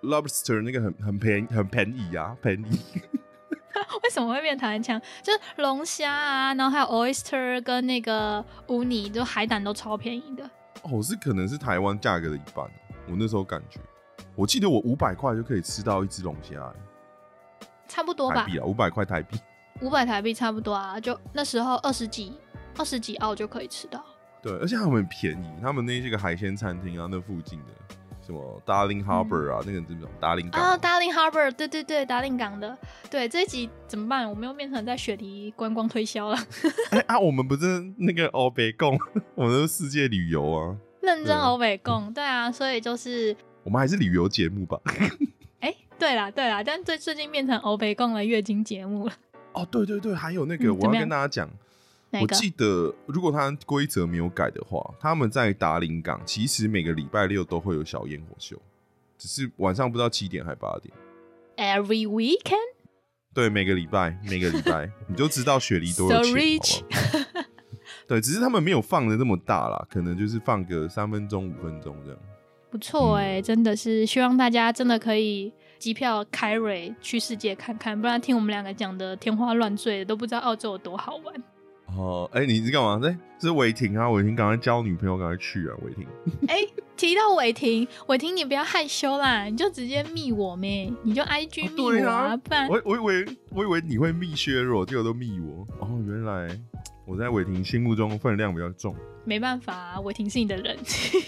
lobster 那个很便宜啊，便宜。 为什么会变台湾腔？就是龙虾啊，然后还有 oyster 跟那个乌尼，就海胆都超便宜的。 哦，可能是台湾价格的一半。我那时候感觉，我记得我500块就可以吃到一只龙虾， 差不多吧？ 台币啊，500块台币 ，500台币差不多啊。就那时候20几澳就可以吃到。 对，而且他们很便宜，他们那些个海鲜餐厅啊，那附近的。什么 Darling Harbour 啊，那个是达令港啊 ，Darling Harbour， 对，达令港的。对，这一集怎么办？我们又变成在雪梨观光推销了。 我们不是那个欧北共，我们是世界旅游啊， 认真欧北共，对啊，所以就是我们还是旅游节目吧。 对啦，但最近变成欧北共的月经节目了。 哦，对，还有那个，我要跟大家讲。我记得，如果它规则没有改的话，他们在达令港其实每个礼拜6都会有小烟火秀，只是晚上不知道7点还8点。 Every weekend？ 对，每个礼拜，你就知道雪梨多有钱。So rich 对，只是他们没有放的那么大啦，可能就是放个3分钟、5分钟这样。 不错真的是希望大家真的可以机票开瑞去世界看看，不然听我们2个讲的天花乱坠的，都不知道澳洲有多好玩。 哦，你是干嘛？这是伟霆啊！伟霆赶快交女朋友，赶快去啊！伟霆， 提到伟霆，你不要害羞啦，你就直接密我咩，你就 IG 密我啊！不然我以为你会密削弱，结果都密我。哦，原来我在伟霆心目中分量比较重。 没办法啊，伟霆是你的人。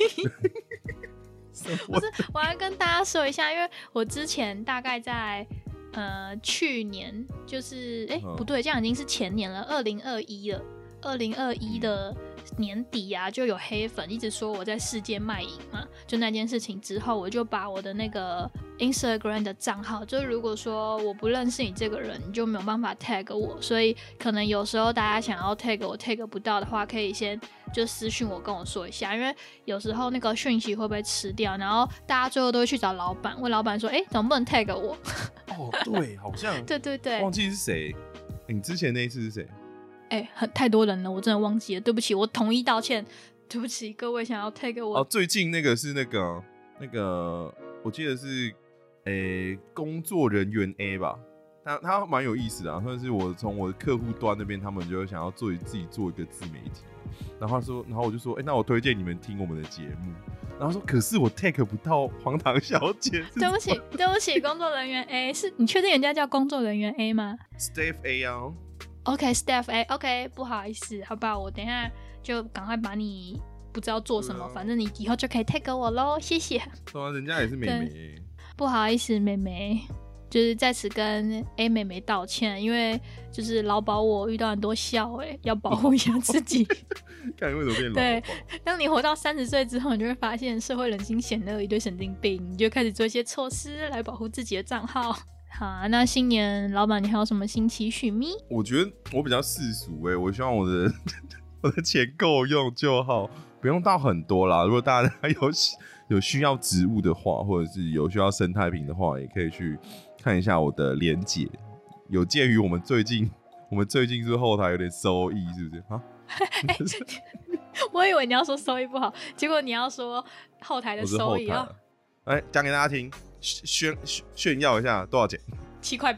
不是，我要跟大家说一下，因为我之前大概在。去年就是不对，这样已经是前年了，2021了。2021的年底啊，就有黑粉一直说我在世界卖淫嘛。就那件事情之后，我就把我的那个 Instagram 的账号，就如果说我不认识你这个人，你就没有办法 tag 我。所以可能有时候大家想要 tag 我 tag 不到的话，可以先就私讯我跟我说一下，因为有时候那个讯息会被吃掉，然后大家最后都会去找老板，问老板说，怎么不能 tag 我？ 哦，对，好像对， 忘记是谁。你之前那一次是谁？ 太多人了，我真的忘记了，对不起，我统一道歉，对不起各位想要 tag 我。 最近那个是那个，我记得是工作人员 A 吧，他蛮有意思的，算是我从我的客户端那边，他们就想要自己做一个自媒体，然后我就说，那我推荐你们听我们的节目，然后说可是我 tag 不到黄唐小姐， 对不起，工作人员 A 是你确定人家叫工作人员 A 吗 ？Staff A 啊。 OK，Staff A，OK， 不好意思，好吧，我等一下就赶快把你不知道做什么，反正你以后就可以 tag 我咯，谢谢。 对啊，人家也是妹妹。 不好意思，妹妹，就是在此跟 A 妹妹道歉，因为就是劳保我遇到很多笑要保护一下自己。 看为什么变劳保？ 对，当你活到30岁之后，你就会发现社会人心险恶，一堆神经病，你就开始做一些措施来保护自己的账号。好啊，那新年老板你还有什么新期许咪？ 我觉得我比较世俗我希望我的钱够用就好，不用到很多啦。如果大家有需要植物的话，或者是有需要生态瓶的话，也可以去看一下我的连结。有鉴于我们最近是不是后台有点收益，是不是啊？ 我以为你要说收益不好，结果你要说后台的收益啊。 讲给大家听。炫耀一下多少钱 ？7.8块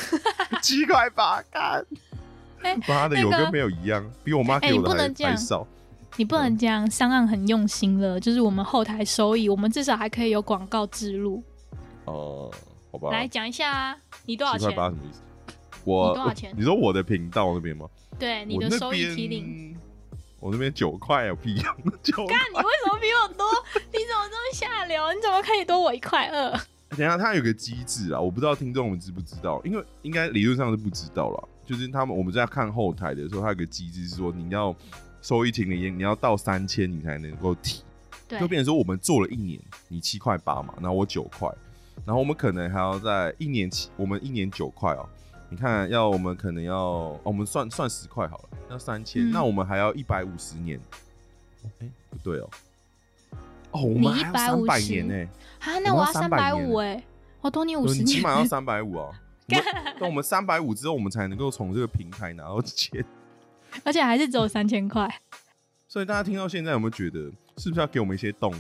，7.8块，干！妈的，有跟没有一样，比我妈给我的还少。 你不能这样，上岸很用心了，就是我们后台收益，我们至少还可以有广告植入。 好吧。 来讲一下啊，你多少钱？7.8 块什么意思？你多少钱？ 你说我的频道那边吗？ 对，你的收益提领。 我那边9块有屁用？9块？ 干，你为什么比我多？你怎么这么下流？你怎么可以多我1.2块？ 等一下，它有个机制啊，我不知道听众们知不知道，因为应该理论上是不知道啦。就是我们在看后台的时候，它有个机制是说，你要收益提领，你要到3000你才能够提。 对， 就变成说我们做了1年，你7.8块嘛，然后我9块，然后我们可能还要在我们1年9块哦。你看，我们可能要，我们算10块好了，要3000，那我们还要150年。不对哦。我们还要300年呢。 那我要350我多你50年。 你起码要350哦。等我们350之后，我们才能够从这个平台拿到钱。 而且还是只有3000块。 所以大家听到现在有没有觉得，是不是要给我们一些动力？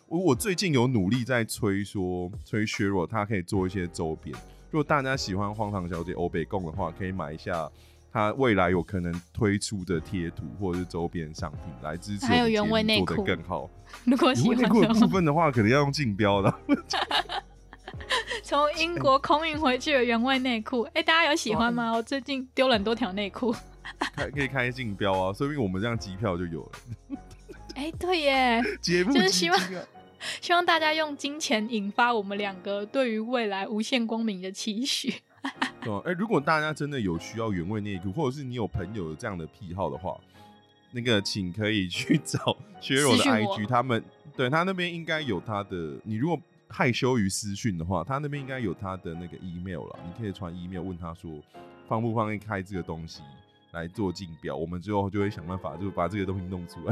我最近有努力在催削弱，他可以做一些周边。如果大家喜欢荒唐小姐欧北贡的话，可以买一下他未来有可能推出的贴图或者是周边商品来支持我们节目做得更好。 如果喜欢原味内裤的部分的话，可能要用竞标的。 从英国空运回去的原味内裤，大家有喜欢吗？我最近丢了很多条内裤。 可以开竞标啊，说不定我们这样机票就有了。 对耶，就是希望大家用金钱引发我们两个对于未来无限光明的期许。 如果大家真的有需要原味内裤，或者是你有朋友有这样的癖好的话，那个请可以去找削弱的 IG， 他那边应该有他的。你如果害羞于私讯的话，他那边应该有他的那个 email 啦，你可以传 email 问他说方不方便开这个东西来做竞标，我们之后就会想办法就把这个东西弄出来。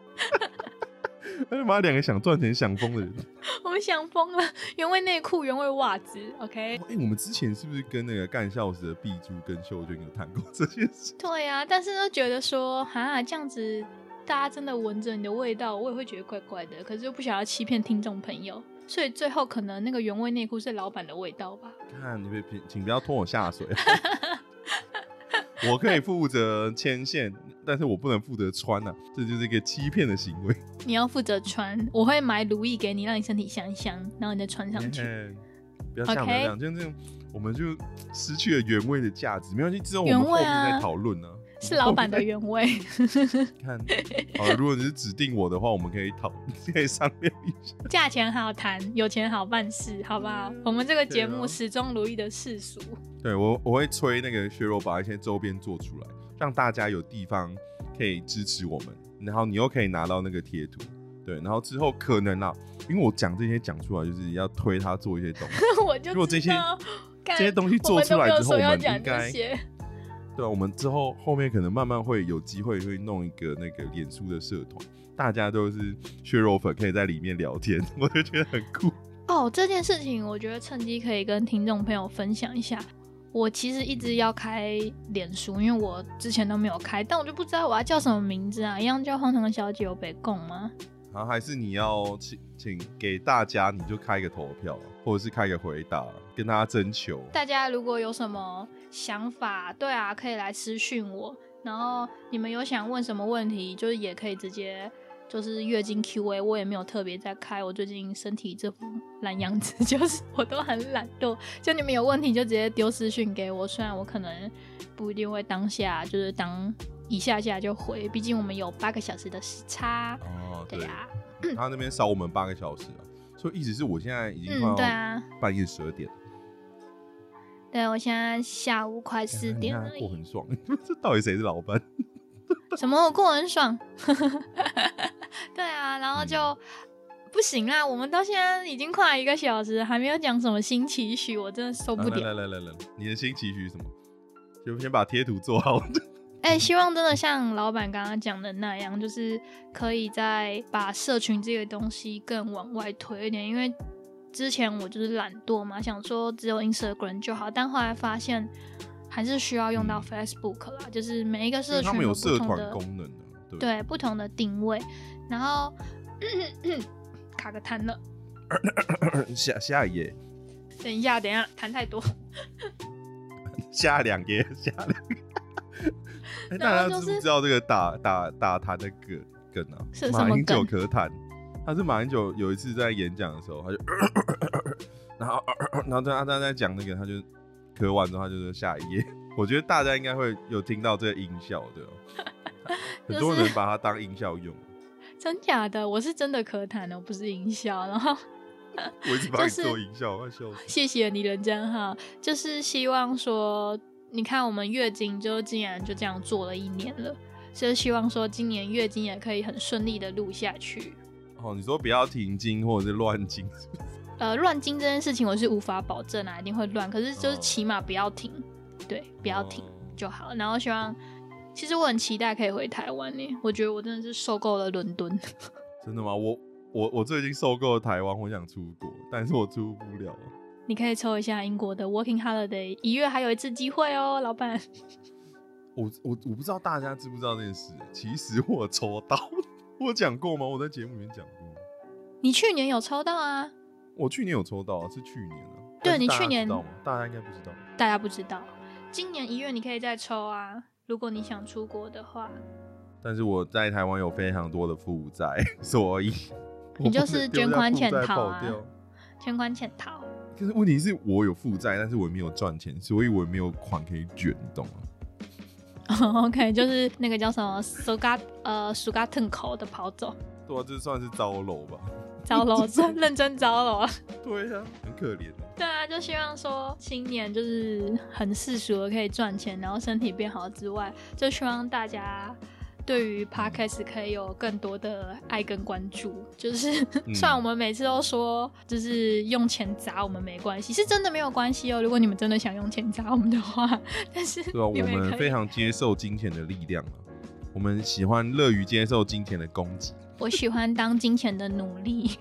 他妈两个想赚钱想疯的人， 我们想疯了。原味内裤、原味袜子 ，OK。 我们之前是不是跟那个干校时的碧珠跟秀娟有谈过这件事？ 对啊，但是都觉得说，这样子大家真的闻着你的味道，我也会觉得怪怪的。可是又不想要欺骗听众朋友，所以最后可能那个原味内裤是老板的味道吧。 看，请不要拖我下水。我可以负责牵线，但是我不能负责穿啊，这就是一个欺骗的行为。 你要负责穿，我会买乳液给你，让你身体香香，然后你再穿上去。 不要这样，不要这样，这样我们就失去了原味的价值。没关系，之后我们后面再讨论啊。 是老板的原味。 看，好，如果你是指定我的话，我们可以商量一下。 价钱好谈，有钱好办事，好不好？我们这个节目始终如一的世俗。 对，我会催那个削弱把一些周边做出来，让大家有地方可以支持我们，然后你又可以拿到那个贴图。对，然后之后可能因为我讲这些讲出来，就是要推他做一些东西。 我就知道， 如果这些东西做出来之后，我们应该。对，我们之后后面可能慢慢会有机会会弄一个那个脸书的社团，大家都是削弱粉，可以在里面聊天，我就觉得很酷。 这件事情我觉得趁机可以跟听众朋友分享一下。我其实一直要开脸书，因为我之前都没有开，但我就不知道我要叫什么名字啊，一样叫荒唐小姐有北贡吗？ 还是你要请给大家，你就开一个投票，或者是开一个回答，跟大家征求。 大家如果有什么想法，对啊，可以来私讯我。然后你们有想问什么问题，就是也可以直接就是月经 Q&A， 我也没有特别在开。我最近身体这副懒样子，就是我都很懒惰。就你们有问题就直接丢私讯给我，虽然我可能不一定会当下就是当一下下就回，毕竟我们有8个小时的时差。对啊， 他那边少我们8个小时啊，所以意思是我现在已经快要半夜12点。 对，我现在下午快4点了， 过很爽。这到底谁是老板？ 什么我过很爽？对啊，然后就不行啦，我们到现在已经快1个小时，还没有讲什么新期许，我真的受不了。 来，你的新期许是什么？就先把贴图做好。 希望真的像老板刚刚讲的那样，就是可以再把社群这个东西更往外推一点，因为之前我就是懒惰嘛，想说只有 Instagram 就好，但后来发现还是需要用到 Facebook 啦，就是每一个社群他们有社团功能的， 对不同的定位，然后卡个痰了， 下一页， 等一下，痰太多， 下2页，大家知不知道这个打痰的梗啊？ 是什么梗？ 马英九咳痰，他是马英九有一次在演讲的时候，他就然后他在讲那个，他就咳完之后，他就说下一页。我觉得大家应该会有听到这个音效的，很多人把它当音效用。 真假的？我是真的咳痰哦，不是音效。然后我一直帮你做音效，我笑死。 谢谢你，人真好。就是希望说。你看我们月经就竟然就这样做了1年了，所以希望说今年月经也可以很顺利的录下去。 你说不要停经或者是乱经， 乱经这件事情我是无法保证啊，一定会乱，可是就是起码不要停，对，不要停就好。然后希望，其实我很期待可以回台湾耶，我觉得我真的是受够了伦敦。 真的吗？我最近受够了台湾，我想出国，但是我出不了。 你可以抽一下英国的 Working Holiday， 1月还有1次机会哦，老板。 我不知道大家知不知道这件事，其实我抽到，我讲过吗？我在节目里面讲过。 你去年有抽到啊？ 我去年有抽到啊，是去年啊。 对，你去年知道吗？大家应该不知道。 大家不知道，今年1月你可以再抽啊，如果你想出国的话。 但是我在台湾有非常多的负债，所以你就是捐款潜逃啊，捐款潜逃。 可是问题是我有负债，但是我没有赚钱，所以我没有款可以卷，你懂吗 ？OK， 就是那个叫什么苏嘎腾口的跑走。 对啊，这算是招楼吧？ 招楼，认真招楼啊！ 对啊，很可怜。 对啊，就希望说新年就是很世俗的可以赚钱，然后身体变好之外，就希望大家对于 Podcast 可以有更多的爱跟关注。就是虽然我们每次都说就是用钱砸我们没关系，是真的没有关系哦。如果你们真的想用钱砸我们的话，但是对啊，我们非常接受金钱的力量啊，我们喜欢乐于接受金钱的攻击。 我喜欢当金钱的奴隶。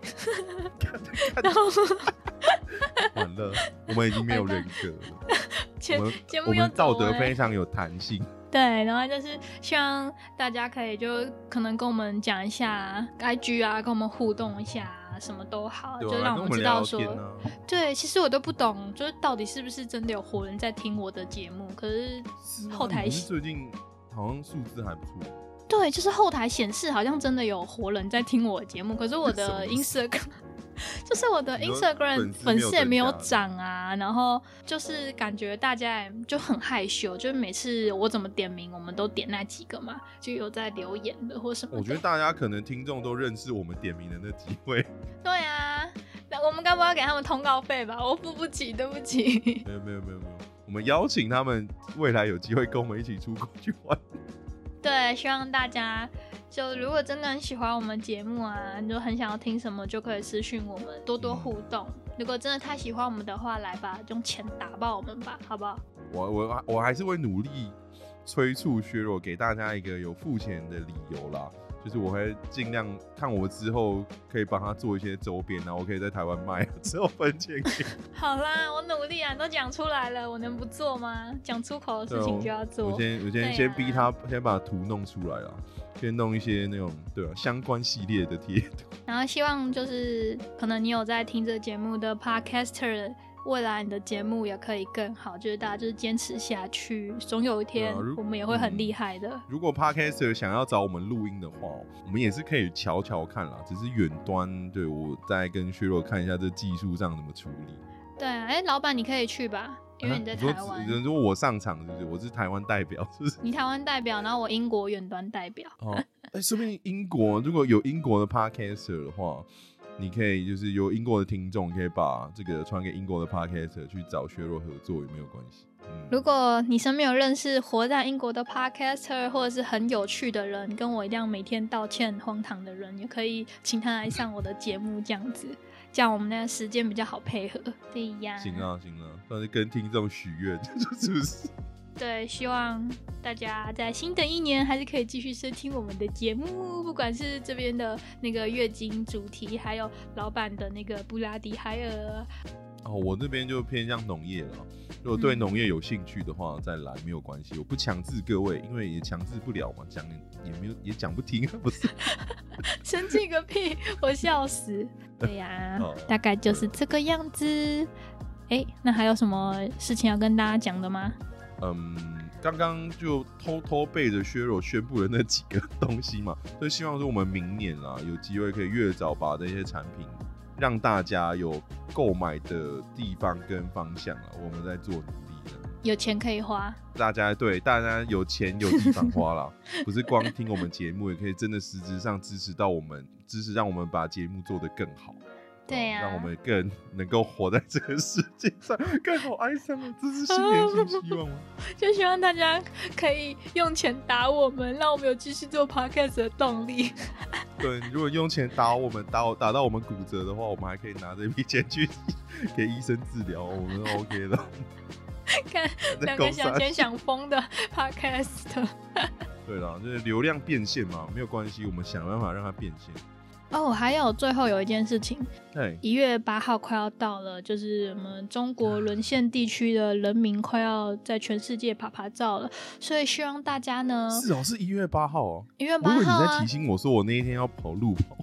完了，我们已经没有人格了。我们道德非常有弹性。 对，然后就是希望大家可以就可能跟我们讲一下 IG 啊，跟我们互动一下，什么都好，就让我们知道说，对，其实我都不懂，就是到底是不是真的有活人在听我的节目，可是后台最近好像数字还不错。 对，就是后台显示好像真的有活人在听我的节目，可是我的 Instagram 就是我的 Instagram 粉丝也没有涨啊，然后就是感觉大家就很害羞，就是每次我怎么点名，我们都点那几个嘛，就有在留言的或什么的。 我觉得大家可能听众都认识我们点名的那几位。 对啊，我们该不要给他们通告费吧？我付不起，对不起。 没有，我们邀请他们未来有机会跟我们一起出国去玩。 对，希望大家就如果真的很喜欢我们节目啊，你就很想要听什么，就可以私讯我们，多多互动。如果真的太喜欢我们的话，来吧，用钱打爆我们吧，好不好？ 我还是会努力催促削弱，给大家一个有付钱的理由啦。就是我会尽量看我之后可以帮他做一些周边，然后我可以在台湾卖，之后分钱给。 好啦，我努力啊，都讲出来了，我能不做吗？讲出口的事情就要做。 我先逼他，先把图弄出来啦，先弄一些那种相关系列的贴图。 然后希望就是可能你有在听这个节目的 Podcaster。未来你的节目也可以更好，就是大家就是坚持下去，总有一天我们也会很厉害的。 如果 Podcaster 想要找我们录音的话，我们也是可以瞧瞧看啦，只是远端，对，我再跟薛若看一下这技术上怎么处理。 对啊，老板你可以去吧，因为你在台湾。 有人说我上场是不是？我是台湾代表，是不是？ 你台湾代表，然后我英国远端代表。 说不定英国如果有英国的 Podcaster 的话。你可以就是有英国的听众，可以把这个传给英国的 Podcaster 去找削弱合作，也没有关系。 如果你身边有认识活在英国的 Podcaster， 或者是很有趣的人，跟我一样每天道歉荒唐的人，也可以请他来上我的节目，这样子，这样我们那个时间比较好配合。对呀。行啊， 算是跟听众许愿，是不是？ 对，希望大家在新的一年还是可以继续收听我们的节目，不管是这边的那个月经主题，还有老板的那个布拉迪海尔。 我这边就偏向农业了。如果对农业有兴趣的话，再来没有关系，我不强制各位，因为也强制不了嘛，讲也讲不听，不是？ 生气个屁！我笑死。对呀，大概就是这个样子。那还有什么事情要跟大家讲的吗？ 刚刚就偷偷背着削弱宣布的那几个东西嘛，所以希望说我们明年啦有机会可以越早把这些产品让大家有购买的地方跟方向啦，我们在做努力的。 有钱可以花， 大家有钱有地方花啦，不是光听我们节目，也可以真的实质上支持到我们，支持让我们把节目做得更好。 对呀， 让我们更能够活在这个世界上，更好哀伤啊！这是新年新希望吗？ 就希望大家可以用钱打我们，让我们有继续做 podcast 的动力。 对，如果用钱打我们，打到我们骨折的话，我们还可以拿这笔钱去给医生治疗，我们都 OK 的。 看两个想钱想疯的 podcast。 对啦，就是流量变现嘛，没有关系，我们想办法让它变现。 还有最后有一件事情，1月8号快要到了，就是我们中国沦陷地区的人民快要在全世界爬照了，所以希望大家呢， 是1月8号哦，1 月8号你在提醒我说我那一天要跑路跑，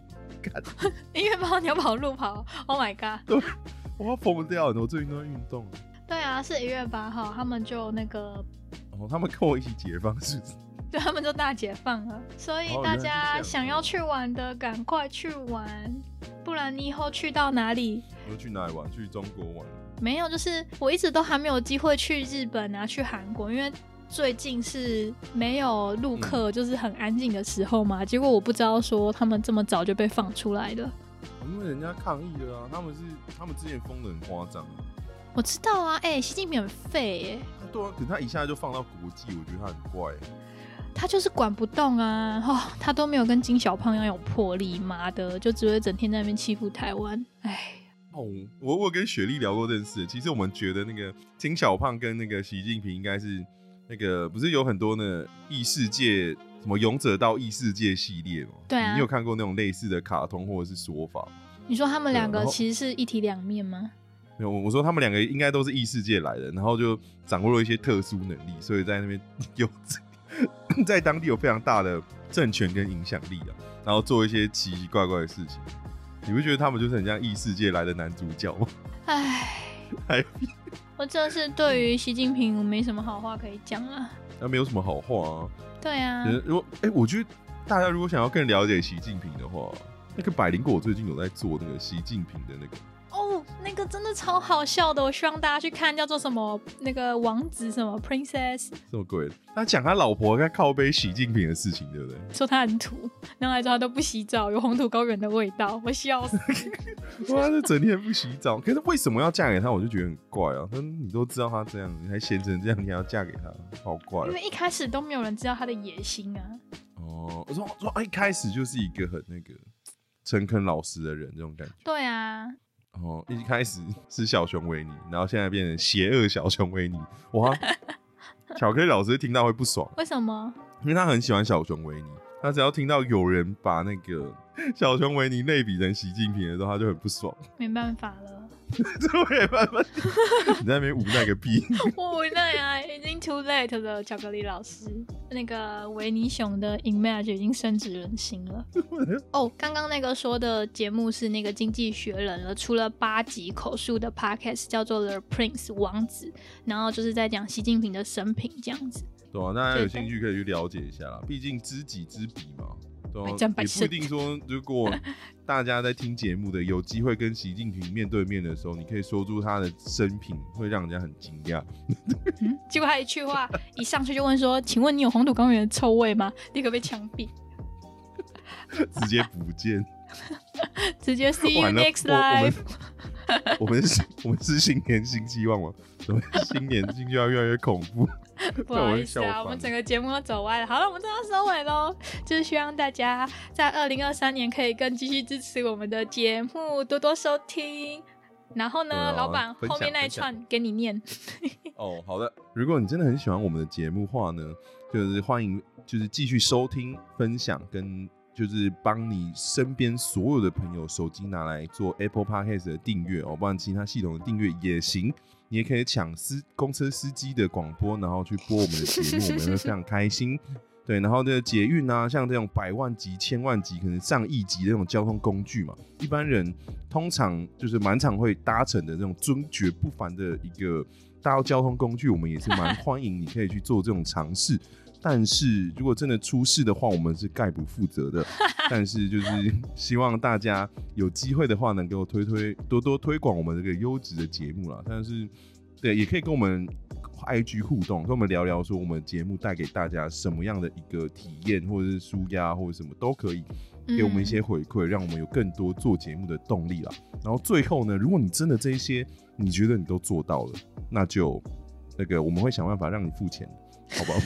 看。 1月8号你要跑路跑 ，Oh my god！ 对，我要疯掉了，我最近都在运动。 对啊，是1月8号，他们就那个他们跟我一起解放，是不是？ 对，他们就大解放了，所以大家想要去玩的赶快去玩，不然你以后去到哪里？ 我去哪里玩？去中国玩？ 没有，就是我一直都还没有机会去日本啊，去韩国，因为最近是没有陆客，就是很安静的时候嘛。结果我不知道说他们这么早就被放出来的， 因为人家抗议了啊，他们之前封得很夸张。 我知道啊，习近平很废耶。 对啊，可是他一下就放到国际，我觉得他很怪。 他就是管不动啊，他都没有跟金小胖一样有魄力，妈的，就只会整天在那边欺负台湾，哎。 我跟雪莉聊过这件事，其实我们觉得那个金小胖跟那个习近平应该是那个，不是有很多呢异世界什么勇者到异世界系列吗？ 对啊， 你有看过那种类似的卡通或者是说法吗？ 你说他们两个其实是一体两面吗？ 没有，我说他们两个应该都是异世界来的，然后就掌握了一些特殊能力，所以在那边在当地有非常大的政权跟影响力啊，然后做一些奇奇怪怪的事情。你不觉得他们就是很像异世界来的男主角吗？ 唉，我真的是对于习近平没什么好话可以讲啊。 那没有什么好话啊。 对啊。 我觉得大家如果想要更了解习近平的话，那个百灵果最近有在做那个习近平的那个。 那个真的超好笑的，我希望大家去看，叫做什么那个王子什么 princess 什么鬼？他讲他老婆在靠背习近平的事情，对不对？ 说他很土，然后还说他都不洗澡，有红土高原的味道，我笑死。 哇，他整天不洗澡，可是为什么要嫁给他？我就觉得很怪啊。你都知道他这样，你还闲成这样，你还要嫁给他，好怪。 因为一开始都没有人知道他的野心啊。 我说一开始就是一个很那个诚恳老实的人，这种感觉。 对啊。 一开始是小熊维尼，然后现在变成邪恶小熊维尼。哇，巧克力老师听到会不爽。 为什么？ 因为他很喜欢小熊维尼，他只要听到有人把那个小熊维尼类比成习近平的时候，他就很不爽。 没办法了。 这没办法。你在那边无奈个屁。 我无奈啊，已经 too late 了。巧克力老师，那个维尼熊的 image 已经深植人心了。刚刚那个说的节目是那个经济学人了，出了8集口述的 podcast 叫做 The Prince 王子，然后就是在讲习近平的生平这样子。 对啊，大家有兴趣可以去了解一下啦，毕竟知己知彼嘛。也不一定说，如果大家在听节目的有机会跟习近平面对面的时候，你可以说出他的生平，会让人家很惊讶。 结果他一句话一上去就问说：“请问你有红土高原的臭味吗？”立刻被枪毙， 直接不见， 直接 see you next life。 我们是新年新希望吗？新年新就要越来越恐怖。 不好意思啊，我们整个节目都走歪了。好了，我们真的要收尾咯，就是希望大家在2023年可以更继续支持我们的节目，多多收听。然后呢，老板后面那一串给你念。 好的。如果你真的很喜欢我们的节目话呢，就是欢迎就是继续收听、分享跟。就是帮你身边所有的朋友手机拿来做 Apple Podcast 的订阅不然其他系统的订阅也行。你也可以抢公车司机的广播，然后去播我们的节目，我们会非常开心。对，然后这个捷运啊，像这种100万级、1000万级，可能上亿级的这种交通工具嘛，一般人通常就是蛮常会搭乘的这种尊爵不凡的一个大交通工具，我们也是蛮欢迎你可以去做这种尝试。但是如果真的出事的话，我们是概不负责的。但是就是希望大家有机会的话，能够多多推广我们这个优质的节目啦。但是对，也可以跟我们 IG 互动，跟我们聊聊说我们节目带给大家什么样的一个体验，或者是抒压，或者什么都可以给我们一些回馈，让我们有更多做节目的动力啦。然后最后呢，如果你真的这一些你觉得你都做到了，那就我们会想办法让你付钱。好不好？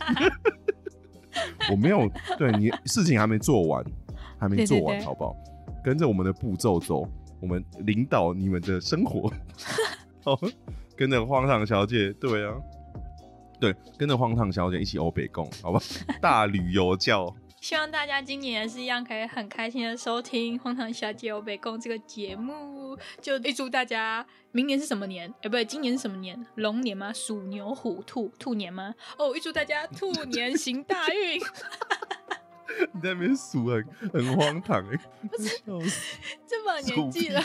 我没有对你事情还没做完，对，好不好？跟着我们的步骤走，我们领导你们的生活。好，跟着荒唐小姐，对啊，对，跟着荒唐小姐一起欧北共，好吧？大旅游教。 希望大家今年也是一样，可以很开心的收听《荒唐小姐欧北共》这个节目。就预祝大家明年是什么年？不对，今年是什么年？龙年吗？鼠牛虎兔年吗？预祝大家兔年行大运。 你在那边数很荒唐哎、 不是，这把年纪了，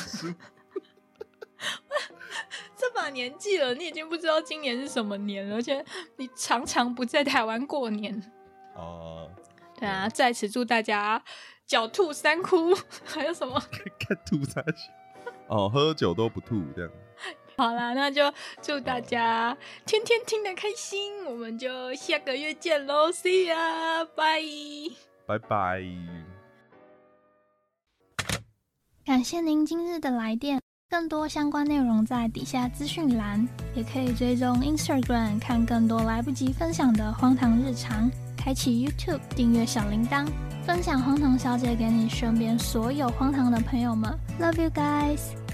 这把年纪了，你已经不知道今年是什么年了，而且你常常不在台湾过年。对啊，在此祝大家狡兔三窟，还有什么？ 看吐啥去？喝酒都不吐这样。 好啦，那就祝大家天天听得开心，我们就下个月见咯 ，See ya， 拜拜拜。 感谢您今日的来电，更多相关内容在底下资讯栏，也可以追踪 Instagram 看更多来不及分享的荒唐日常，开启 YouTube 订阅小铃铛，分享荒唐小姐给你身边所有荒唐的朋友们。Love you guys。